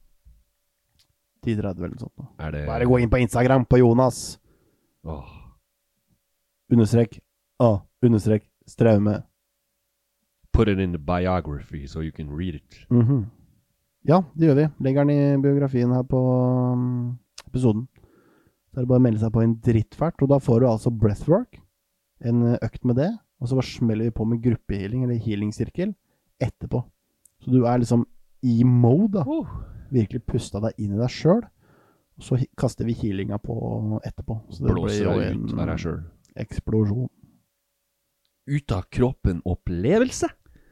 Speaker 6: ti tretti eller sånt. nå.
Speaker 5: Er det...
Speaker 6: Bare gå inn på Instagram på Jonas.
Speaker 5: Åh.
Speaker 6: Understrek A, understrek Straume.
Speaker 5: Put it in the biography so you can read it.
Speaker 6: Mhm. Ja, det gjør vi. Legger den i biografien her på um, episoden. Så er det bare å melde seg på en drittfart, og da får du altså breathwork, en økt med det, og så bare smeller vi på med gruppehealing, eller healing-sirkel, etterpå. Så du er liksom i mode, da.
Speaker 5: Oh.
Speaker 6: Virkelig pusta deg inn i deg selv, og så hi- kaster vi healinga på etterpå. Så det
Speaker 5: Blåser
Speaker 6: blir jo
Speaker 5: deg ut av deg selv.
Speaker 6: eksplosjon.
Speaker 5: Ut av kroppen opplevelse.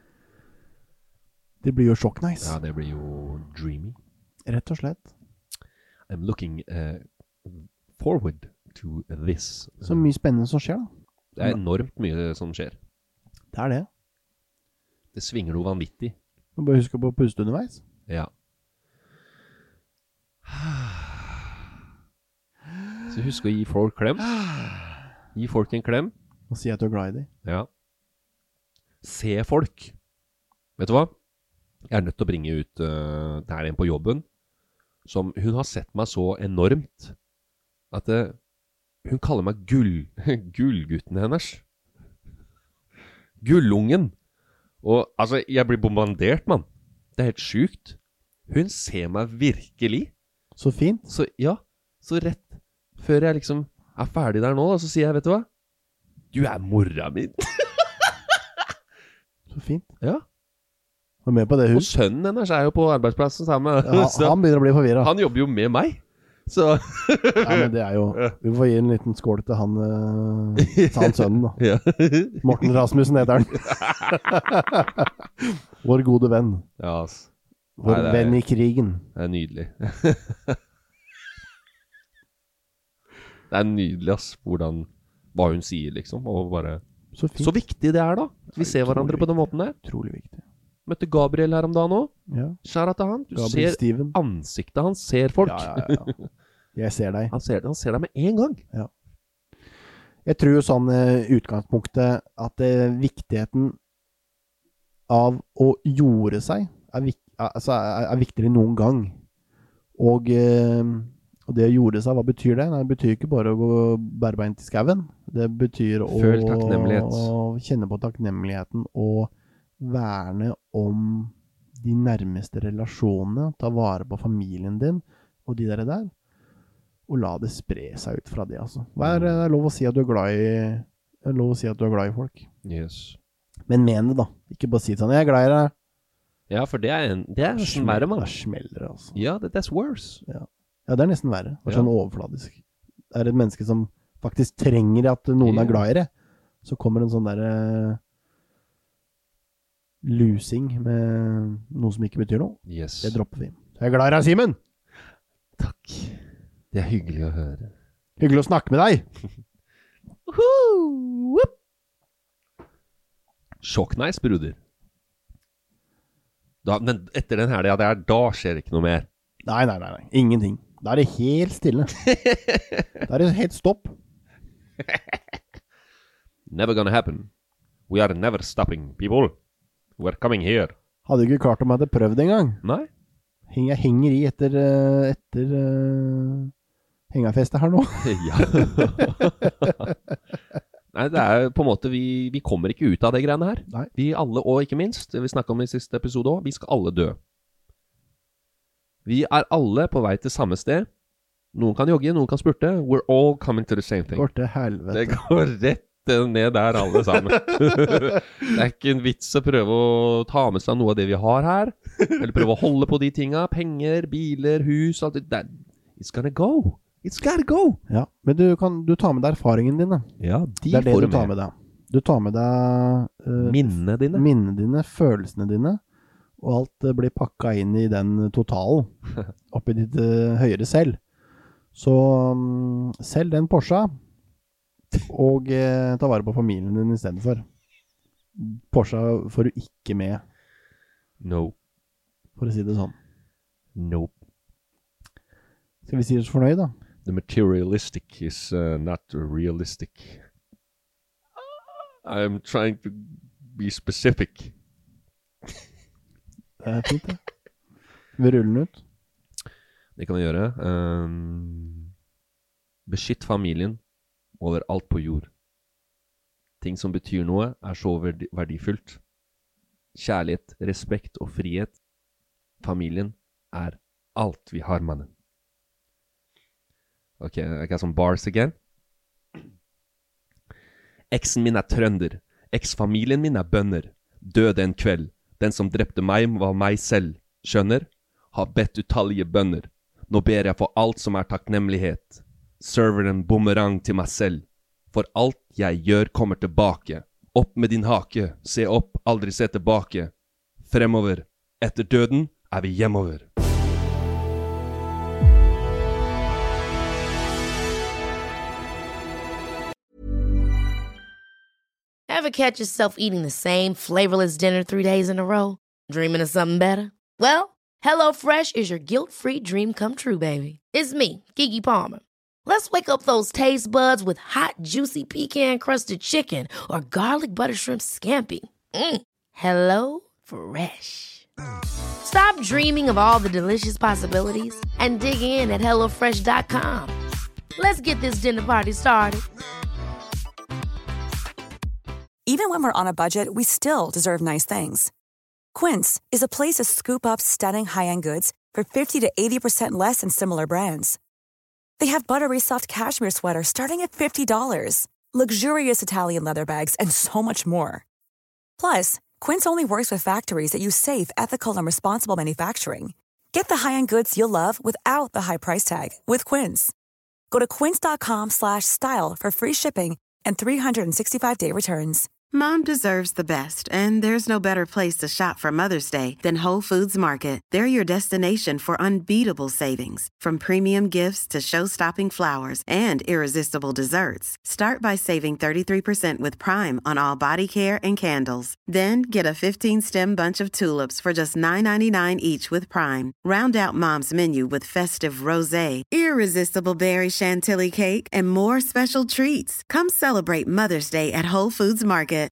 Speaker 6: Det blir jo sjokknice,
Speaker 5: Ja, det blir jo dreamy.
Speaker 6: rett og slett.
Speaker 5: I'm looking uh, forward to this.
Speaker 6: Så mye spennende som skjer, da.
Speaker 5: Det er enormt mye som skjer.
Speaker 6: Det er det.
Speaker 5: Det svinger noe vanvittig.
Speaker 6: Du må bare huske på å puste underveis.
Speaker 5: Ja. Så husk å gi folk klem. Gi folk en klem.
Speaker 6: Og si at du er glad i dem.
Speaker 5: Ja. Se folk. Vet du hva? Jeg er nødt til å bringe ut uh, det er en på jobben som hun har sett meg så enormt at uh, hun kaller meg gull, gullgutten hennes. Gullungen. Og altså, jeg blir bombardert, mann. Det er helt sykt. Hun ser meg virkelig.
Speaker 6: Så fint.
Speaker 5: Så ja, så rett før jeg liksom er ferdig der nå, da, så sier jeg, vet du hva? Du er mora min.
Speaker 6: Så fint.
Speaker 5: Ja.
Speaker 6: Var med på det, hun.
Speaker 5: Og sønnen hennes er jo på arbeidsplassen sammen.
Speaker 6: Ja,
Speaker 5: Så
Speaker 6: han begynner å bli forvirret.
Speaker 5: han jobber jo med meg. Så
Speaker 6: Ja, men det er jo... Vi får gi en liten skål til han, uh, til han sønnen, da.
Speaker 5: ja.
Speaker 6: Morten Rasmussen heter han. Vår gode venn.
Speaker 5: Ja, ass.
Speaker 6: Vår
Speaker 5: Nei, det er-
Speaker 6: venn i krigen.
Speaker 5: Det er nydelig. Det er nydelig, ass, hvordan, hva hun sier, liksom, og bare...
Speaker 6: Så fint.
Speaker 5: Så viktig det er, da. At vi ser hverandre på den måten der.
Speaker 6: Utrolig viktig.
Speaker 5: Møtte Gabriel her om dagen også.
Speaker 6: Ja.
Speaker 5: Kjære til han. Du
Speaker 6: Gabriel
Speaker 5: ser
Speaker 6: Steven.
Speaker 5: ansiktet, han ser folk.
Speaker 6: Ja, ja, ja. Jeg ser deg.
Speaker 5: Han ser, han ser deg med en gang.
Speaker 6: Jeg tror jo sånn eh, utgangspunktet at eh, viktigheten av å jorde seg er, vik altså, er, er viktigere enn noen gang. Og, eh, og det å jorde seg, hva betyr det? Nei, det betyr ikke bare å gå bærbeint i skaven. Det betyr å
Speaker 5: Føl takknemlighet.
Speaker 6: kjenne på takknemligheten og verne om de nærmeste relasjonene, ta vare på familien din og de der der, og la det spre seg ut fra det, altså. Hva er, det er lov å si at du er glad i det er lov å si at du er glad i folk.
Speaker 5: Yes.
Speaker 6: Men men det da, ikke bare si sånn, jeg er glad i deg.
Speaker 5: Ja, for det er, en, det er nesten verre, mann.
Speaker 6: Da smeller det, altså.
Speaker 5: Ja, that, that's worse.
Speaker 6: Ja, det er nesten verre. Det er
Speaker 5: Ja.
Speaker 6: sånn overfladisk. Det er et menneske som faktisk trenger at noen
Speaker 5: Ja.
Speaker 6: er glad i det. Så kommer en sånn der eh, lusing med noe som ikke betyr noe.
Speaker 5: Yes.
Speaker 6: Det dropper vi. Jeg er glad i deg, Simen!
Speaker 5: Takk. Det er hyggelig å høre.
Speaker 6: Hyggelig å snakke med deg!
Speaker 5: Sjokknice, bruder. Da, men etter den helga der, da skjer det ikke noe mer.
Speaker 6: Nei, nei, nei, nei. Ingenting. Da er det helt stille. Da er det helt stopp.
Speaker 5: Never gonna happen. We are never stopping, people. We're coming here.
Speaker 6: Hadde ikke klart om jeg hadde prøvd en gang.
Speaker 5: Nei?
Speaker 6: Heng- Jeg henger i etter, eh, etter uh, hengafestet her nå.
Speaker 5: Ja. Nei, det er på en måte, vi, vi kommer ikke ut av det greiene her.
Speaker 6: Nei.
Speaker 5: Vi alle, og ikke minst, det vi snakket om i siste episode også, vi skal alle dø. Vi er alle på vei til samme sted. Noen kan jogge, noen kan spurte. We're all coming to the same thing.
Speaker 6: Går til helvete.
Speaker 5: Det går rett ned der alle sammen. Det er ikke en vits å prøve å ta med seg noe av det vi har her, eller prøve å holde på de tinga, penger, biler, hus, alt det der. It's gonna go. It's gotta go!
Speaker 6: Ja, men du kan du tar med deg erfaringen din, da.
Speaker 5: Ja, de
Speaker 6: Det er det
Speaker 5: får
Speaker 6: du
Speaker 5: du
Speaker 6: tar
Speaker 5: med.
Speaker 6: med deg. Du tar med deg uh,
Speaker 5: Minnene dine.
Speaker 6: minnene dine, følelsene dine, og alt uh, blir pakka inn i den totalen, oppi ditt uh, høyere selv. Så um, selg den Porsche, og uh, ta vare på familien din i stedet for. Porsche får du ikke med,
Speaker 5: No.
Speaker 6: for å si det sånn.
Speaker 5: Nope.
Speaker 6: Skal vi si oss fornøyd, da?
Speaker 5: The materialistic is uh, not realistic. I'm trying to be specific.
Speaker 6: Det er fint, det. Vi ruller den ut.
Speaker 5: Det kan vi gjøre. Um, beskytt familien over alt på jord. Ting som betyr noe er så verdi- verdifullt. Kjærlighet, respekt og frihet. Familien er alt vi har, mannen. Ok, I got some bars again. Eksen min er trønder. Eksfamilien min er bønder. Døde en kveld. Den som drepte meg var meg selv. Skjønner? Har bedt utallige bønner. Nå ber jeg for alt som er takknemlighet. Server en bumerang til meg selv. For alt jeg gjør kommer tilbake. Opp med din hake. Se opp, aldri se tilbake. Fremover. Etter døden er vi hjemover.
Speaker 1: Ever catch yourself eating the same flavorless dinner three days in a row? Dreaming of something better? Well, HelloFresh is your guilt-free dream come true, baby. It's me, Keke Palmer. Let's wake up those taste buds with hot, juicy pecan-crusted chicken or garlic butter shrimp scampi. Mm. Hello Fresh. Stop dreaming of all the delicious possibilities and dig in at hello fresh dot com. Let's get this dinner party started.
Speaker 8: Even when we're on a budget, we still deserve nice things. Quince is a place to scoop up stunning high-end goods for fifty to eighty percent less than similar brands. They have buttery soft cashmere sweaters starting at fifty dollars, luxurious Italian leather bags, and so much more. Plus, Quince only works with factories that use safe, ethical, and responsible manufacturing. Get the high-end goods you'll love without the high price tag with Quince. Go to quince.com slash style for free shipping and three sixty-five day returns.
Speaker 9: Mom deserves the best, and there's no better place to shop for Mother's Day than Whole Foods Market. They're your destination for unbeatable savings, from premium gifts to show-stopping flowers and irresistible desserts. Start by saving thirty-three percent with Prime on all body care and candles. Then get a fifteen-stem bunch of tulips for just nine ninety-nine each with Prime. Round out Mom's menu with festive rosé, irresistible berry chantilly cake, and more special treats. Come celebrate Mother's Day at Whole Foods Market.